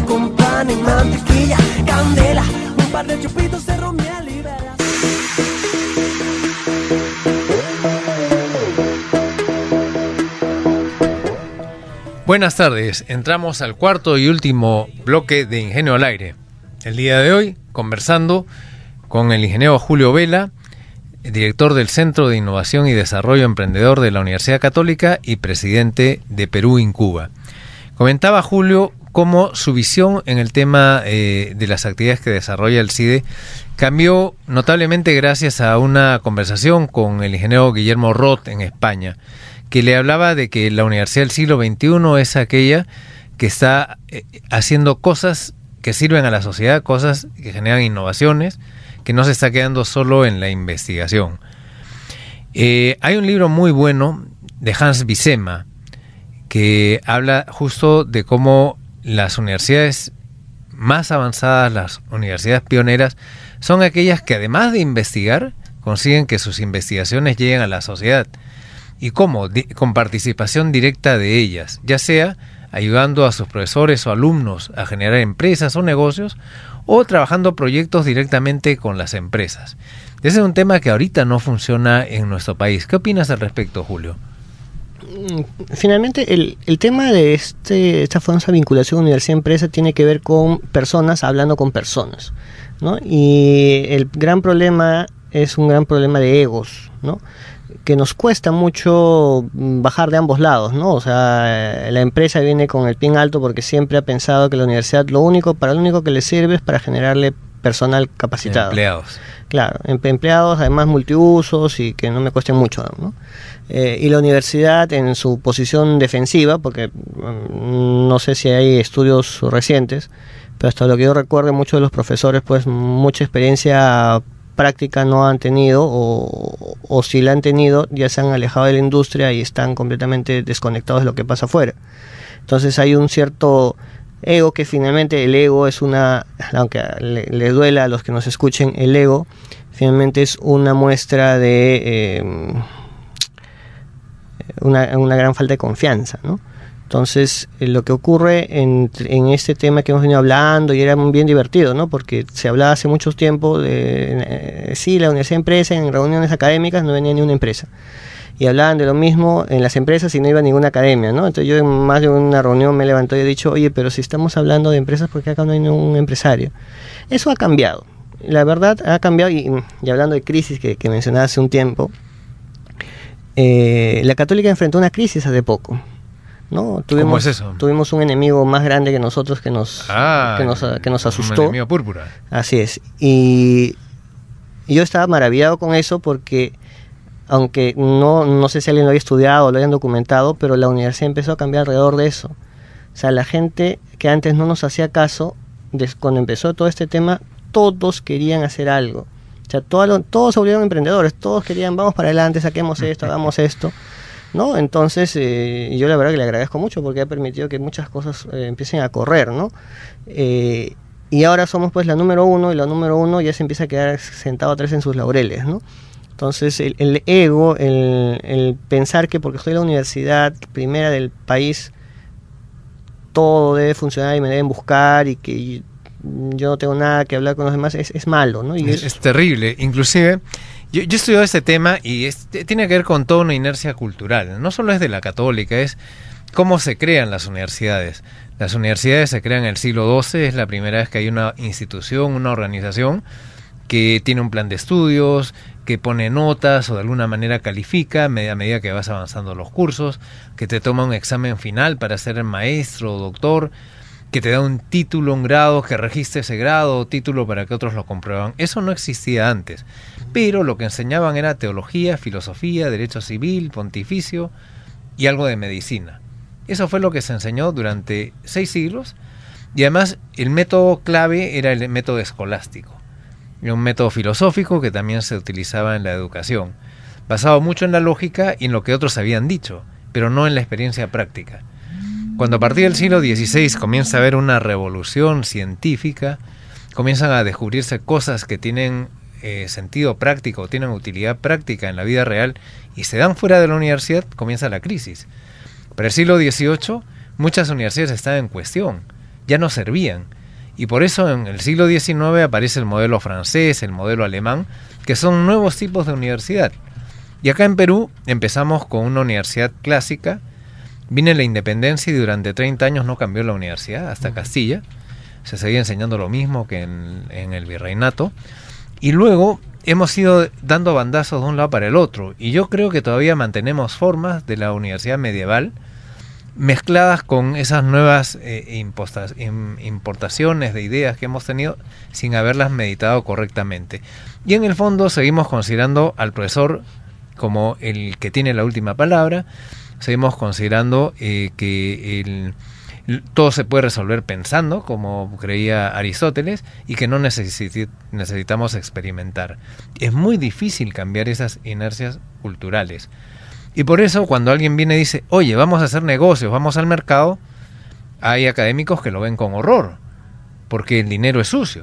Buenas tardes, entramos al cuarto y último bloque de Ingenio al Aire. El día de hoy, conversando con el ingeniero Julio Vela, director del Centro de Innovación y Desarrollo Emprendedor de la Universidad Católica y presidente de Perú Incuba. Comentaba Julio cómo su visión en el tema de las actividades que desarrolla el CIDE cambió notablemente gracias a una conversación con el ingeniero Guillermo Roth en España, que le hablaba de que la universidad del siglo XXI es aquella que está haciendo cosas que sirven a la sociedad, cosas que generan innovaciones, que no se está quedando solo en la investigación. Hay un libro muy bueno de Hans Visema que habla justo de cómo las universidades más avanzadas, las universidades pioneras, son aquellas que además de investigar, consiguen que sus investigaciones lleguen a la sociedad. ¿Y cómo? Con participación directa de ellas, ya sea ayudando a sus profesores o alumnos a generar empresas o negocios, o trabajando proyectos directamente con las empresas. Ese es un tema que ahorita no funciona en nuestro país. ¿Qué opinas al respecto, Julio? Finalmente, el tema de esta famosa vinculación universidad-empresa tiene que ver con personas hablando con personas, ¿no? Y el gran problema es un gran problema de egos, ¿no? Que nos cuesta mucho bajar de ambos lados, ¿no? O sea, la empresa viene con el pie en alto porque siempre ha pensado que la universidad lo único que le sirve es para generarle personal capacitado. Empleados. Claro, empleados, además multiusos y que no me cuesten mucho, ¿no? Y la universidad en su posición defensiva, porque no sé si hay estudios recientes, pero hasta lo que yo recuerdo, muchos de los profesores pues mucha experiencia práctica no han tenido o si la han tenido ya se han alejado de la industria y están completamente desconectados de lo que pasa afuera. Entonces hay un cierto ego que finalmente el ego es aunque le duela a los que nos escuchen, el ego finalmente es una muestra de una gran falta de confianza, ¿no? Entonces, lo que ocurre en este tema que hemos venido hablando, y era bien divertido, ¿no? Porque se hablaba hace mucho tiempo de, sí, la universidad empresa, en reuniones académicas no venía ni una empresa. Y hablaban de lo mismo en las empresas y no iba a ninguna academia, ¿no? Entonces yo en más de una reunión me levanté y he dicho, oye, pero si estamos hablando de empresas, ¿por qué acá no hay ningún empresario? Eso ha cambiado. La verdad ha cambiado, y hablando de crisis que mencionaba hace un tiempo, la Católica enfrentó una crisis hace poco, ¿no? ¿Cómo es eso? Tuvimos un enemigo más grande que nosotros que nos asustó. Un enemigo púrpura. Así es. Y yo estaba maravillado con eso porque, aunque no sé si alguien lo había estudiado o lo hayan documentado, pero la universidad empezó a cambiar alrededor de eso. O sea, la gente que antes no nos hacía caso, cuando empezó todo este tema, todos querían hacer algo. O sea, todos se volvieron emprendedores, todos querían, vamos para adelante, saquemos esto, hagamos esto, ¿no? Entonces, yo la verdad que le agradezco mucho porque ha permitido que muchas cosas empiecen a correr, ¿no? Y ahora somos pues la número uno, y la número uno ya se empieza a quedar sentado atrás en sus laureles, ¿no? Entonces, el ego, el pensar que porque estoy en la universidad primera del país, todo debe funcionar y me deben buscar y que yo no tengo nada que hablar con los demás, es malo, ¿no? Y es terrible. Inclusive, yo he estudiado este tema y tiene que ver con toda una inercia cultural. No solo es de la Católica, es cómo se crean las universidades. Las universidades se crean en el siglo XII, es la primera vez que hay una institución, una organización que tiene un plan de estudios, que pone notas o de alguna manera califica a medida que vas avanzando los cursos, que te toma un examen final para ser maestro o doctor, que te da un título, un grado, que registre ese grado o título para que otros lo comprueban. Eso no existía antes, pero lo que enseñaban era teología, filosofía, derecho civil, pontificio y algo de medicina. Eso fue lo que se enseñó durante 6 siglos, y además el método clave era el método escolástico. Era un método filosófico que también se utilizaba en la educación, basado mucho en la lógica y en lo que otros habían dicho, pero no en la experiencia práctica. Cuando a partir del siglo XVI comienza a haber una revolución científica, comienzan a descubrirse cosas que tienen sentido práctico, tienen utilidad práctica en la vida real y se dan fuera de la universidad, comienza la crisis. Para el siglo XVIII muchas universidades estaban en cuestión, ya no servían. Y por eso en el siglo XIX aparece el modelo francés, el modelo alemán, que son nuevos tipos de universidad. Y acá en Perú empezamos con una universidad clásica, viene la independencia y durante 30 años no cambió la universidad, hasta Castilla. Se seguía enseñando lo mismo que en el virreinato. Y luego hemos ido dando bandazos de un lado para el otro, y yo creo que todavía mantenemos formas de la universidad medieval mezcladas con esas nuevas importaciones de ideas que hemos tenido sin haberlas meditado correctamente. Y en el fondo seguimos considerando al profesor como el que tiene la última palabra, seguimos considerando que todo se puede resolver pensando, como creía Aristóteles, y que no necesitamos experimentar. Es muy difícil cambiar esas inercias culturales. Y por eso cuando alguien viene y dice, oye, vamos a hacer negocios, vamos al mercado, hay académicos que lo ven con horror, porque el dinero es sucio.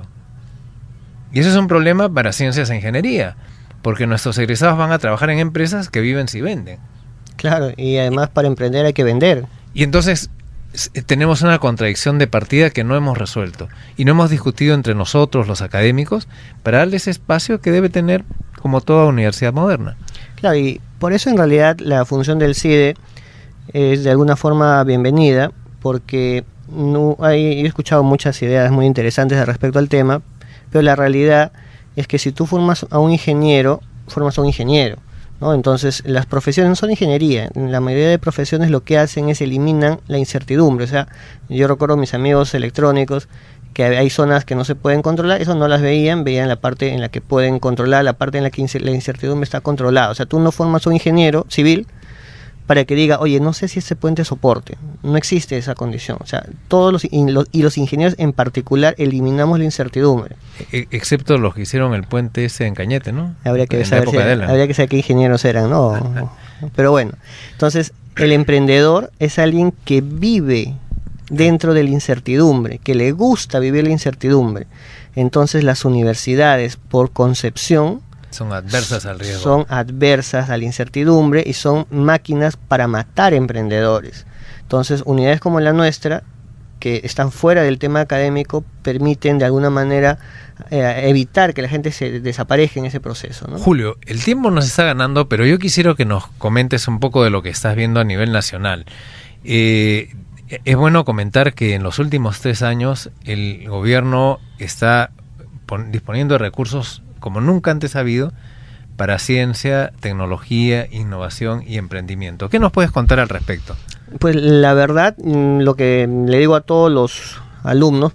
Y eso es un problema para ciencias e ingeniería, porque nuestros egresados van a trabajar en empresas que viven si venden. Claro, y además para emprender hay que vender. Y entonces tenemos una contradicción de partida que no hemos resuelto y no hemos discutido entre nosotros los académicos para darle ese espacio que debe tener como toda universidad moderna. Claro, y por eso en realidad la función del CIDE es de alguna forma bienvenida, porque yo he escuchado muchas ideas muy interesantes respecto al tema, pero la realidad es que si tú formas a un ingeniero, formas a un ingeniero, ¿no? Entonces las profesiones no son ingeniería, la mayoría de profesiones lo que hacen es eliminan la incertidumbre. O sea, yo recuerdo a mis amigos electrónicos que hay zonas que no se pueden controlar, eso no las veían la parte en la que pueden controlar, la parte en la que la incertidumbre está controlada. O sea, tú no formas un ingeniero civil para que diga, oye, no sé si este puente soporte. No existe esa condición. O sea, los ingenieros en particular eliminamos la incertidumbre. Excepto los que hicieron el puente ese en Cañete, ¿no? Habría que saber qué ingenieros eran, ¿no? Pero bueno, entonces el emprendedor es alguien que vive dentro de la incertidumbre, que le gusta vivir la incertidumbre. Entonces las universidades, por concepción, son adversas al riesgo. Son adversas a la incertidumbre y son máquinas para matar emprendedores. Entonces, unidades como la nuestra, que están fuera del tema académico, permiten de alguna manera evitar que la gente se desaparezca en ese proceso, ¿no? Julio, el tiempo nos está ganando, pero yo quisiera que nos comentes un poco de lo que estás viendo a nivel nacional. Es bueno comentar que en los últimos 3 años el gobierno está disponiendo de recursos como nunca antes ha habido para ciencia, tecnología, innovación y emprendimiento. ¿Qué nos puedes contar al respecto? Pues la verdad, lo que le digo a todos los alumnos,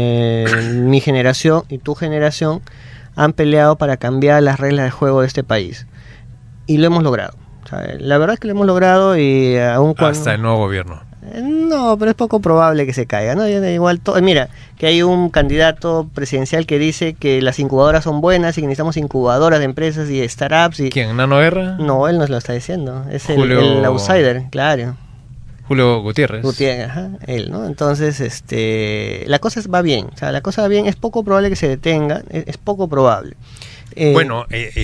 mi generación y tu generación han peleado para cambiar las reglas de juego de este país. Y lo hemos logrado. O sea, la verdad es que lo hemos logrado y aún cuando... Hasta el nuevo gobierno. No, pero es poco probable que se caiga, ¿no? Igual mira, que hay un candidato presidencial que dice que las incubadoras son buenas y que necesitamos incubadoras de empresas y startups. ¿Quién? ¿Nano Guerra? No, él nos lo está diciendo. Es el outsider, claro. Julio Gutiérrez. Ajá, él, ¿no? Entonces, la cosa va bien. O sea, la cosa va bien. Es poco probable que se detenga. Es poco probable. Bueno,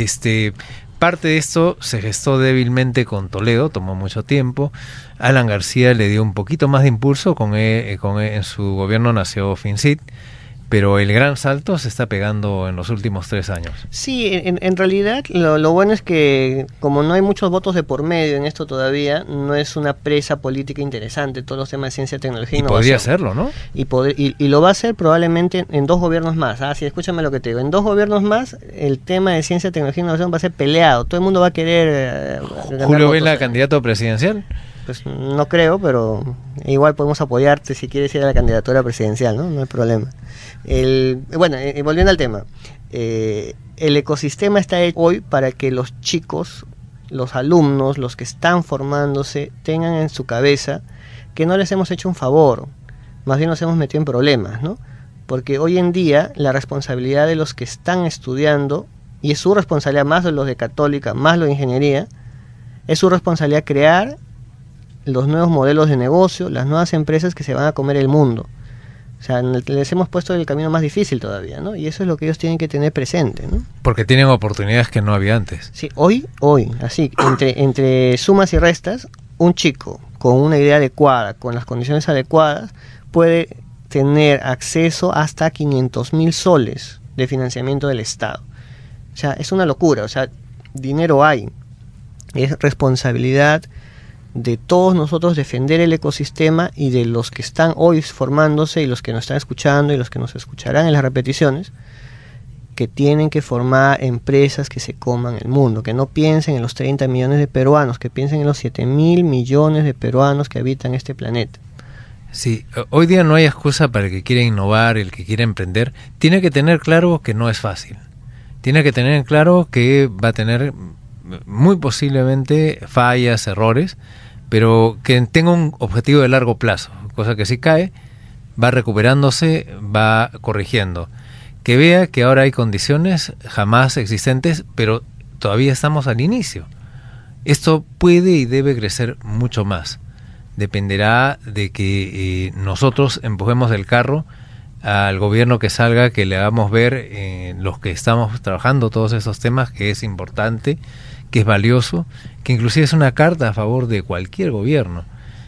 parte de esto se gestó débilmente con Toledo, tomó mucho tiempo. Alan García le dio un poquito más de impulso, en su gobierno nació FinCit, pero el gran salto se está pegando en los últimos 3 años. Sí, en realidad lo bueno es que como no hay muchos votos de por medio en esto todavía, no es una presa política interesante todos los temas de ciencia, tecnología y innovación. Podría hacerlo, ¿no? Y lo va a hacer probablemente en 2 gobiernos más. Sí, escúchame lo que te digo. En 2 gobiernos más el tema de ciencia, tecnología e innovación va a ser peleado. Todo el mundo va a querer ¿Julio Vela candidato presidencial? Pues no creo, pero igual podemos apoyarte si quieres ir a la candidatura presidencial, ¿no? No hay problema. Volviendo al tema, el ecosistema está hecho hoy para que los chicos, los alumnos, los que están formándose, tengan en su cabeza que no les hemos hecho un favor, más bien nos hemos metido en problemas, ¿no? Porque hoy en día la responsabilidad de los que están estudiando, y es su responsabilidad más de los de Católica, más los de Ingeniería, es su responsabilidad crear los nuevos modelos de negocio, las nuevas empresas que se van a comer el mundo. O sea, les hemos puesto el camino más difícil todavía, ¿no? Y eso es lo que ellos tienen que tener presente, ¿no? Porque tienen oportunidades que no había antes. Sí, hoy, así, entre sumas y restas, un chico con una idea adecuada, con las condiciones adecuadas, puede tener acceso hasta 500,000 soles de financiamiento del Estado. O sea, es una locura, o sea, dinero hay. Es responsabilidad de todos nosotros defender el ecosistema y de los que están hoy formándose y los que nos están escuchando y los que nos escucharán en las repeticiones, que tienen que formar empresas que se coman el mundo, que no piensen en los 30 millones de peruanos, que piensen en los 7.000 millones de peruanos que habitan este planeta. Sí, hoy día no hay excusa para el que quiere innovar, el que quiere emprender. Tiene que tener claro que no es fácil. Tiene que tener claro que va a tener muy posiblemente fallas, errores, pero que tenga un objetivo de largo plazo, cosa que si cae, va recuperándose, va corrigiendo. Que vea que ahora hay condiciones jamás existentes, pero todavía estamos al inicio. Esto puede y debe crecer mucho más. Dependerá de que nosotros empujemos el carro al gobierno que salga, que le hagamos ver los que estamos trabajando todos esos temas, que es importante, que es valioso, que inclusive es una carta a favor de cualquier gobierno.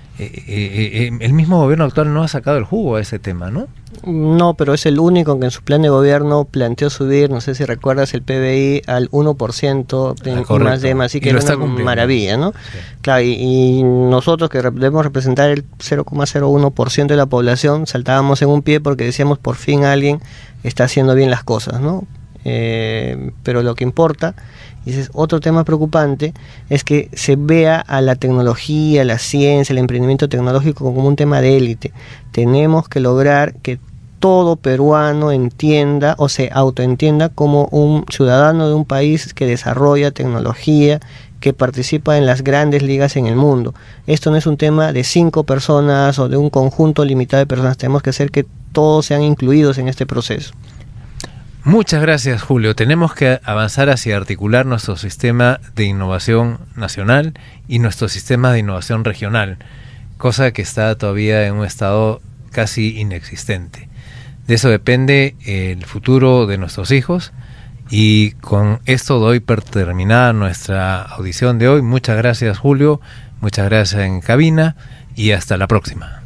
El mismo gobierno actual no ha sacado el jugo a ese tema, ¿no? No, pero es el único que en su plan de gobierno planteó subir, no sé si recuerdas, el PBI al 1% en más, así que es una maravilla, ¿no? Sí. Claro, y nosotros que debemos representar el 0,01% de la población, saltábamos en un pie porque decíamos por fin alguien está haciendo bien las cosas, ¿no? Pero lo que importa, y ese es otro tema preocupante, es que se vea a la tecnología, la ciencia, el emprendimiento tecnológico como un tema de élite. Tenemos que lograr que todo peruano entienda o se autoentienda como un ciudadano de un país que desarrolla tecnología, que participa en las grandes ligas en el mundo. Esto no es un tema de 5 personas o de un conjunto limitado de personas. Tenemos que hacer que todos sean incluidos en este proceso. Muchas gracias, Julio. Tenemos que avanzar hacia articular nuestro sistema de innovación nacional y nuestro sistema de innovación regional, cosa que está todavía en un estado casi inexistente. De eso depende el futuro de nuestros hijos, y con esto doy por terminada nuestra audición de hoy. Muchas gracias, Julio, muchas gracias en cabina y hasta la próxima.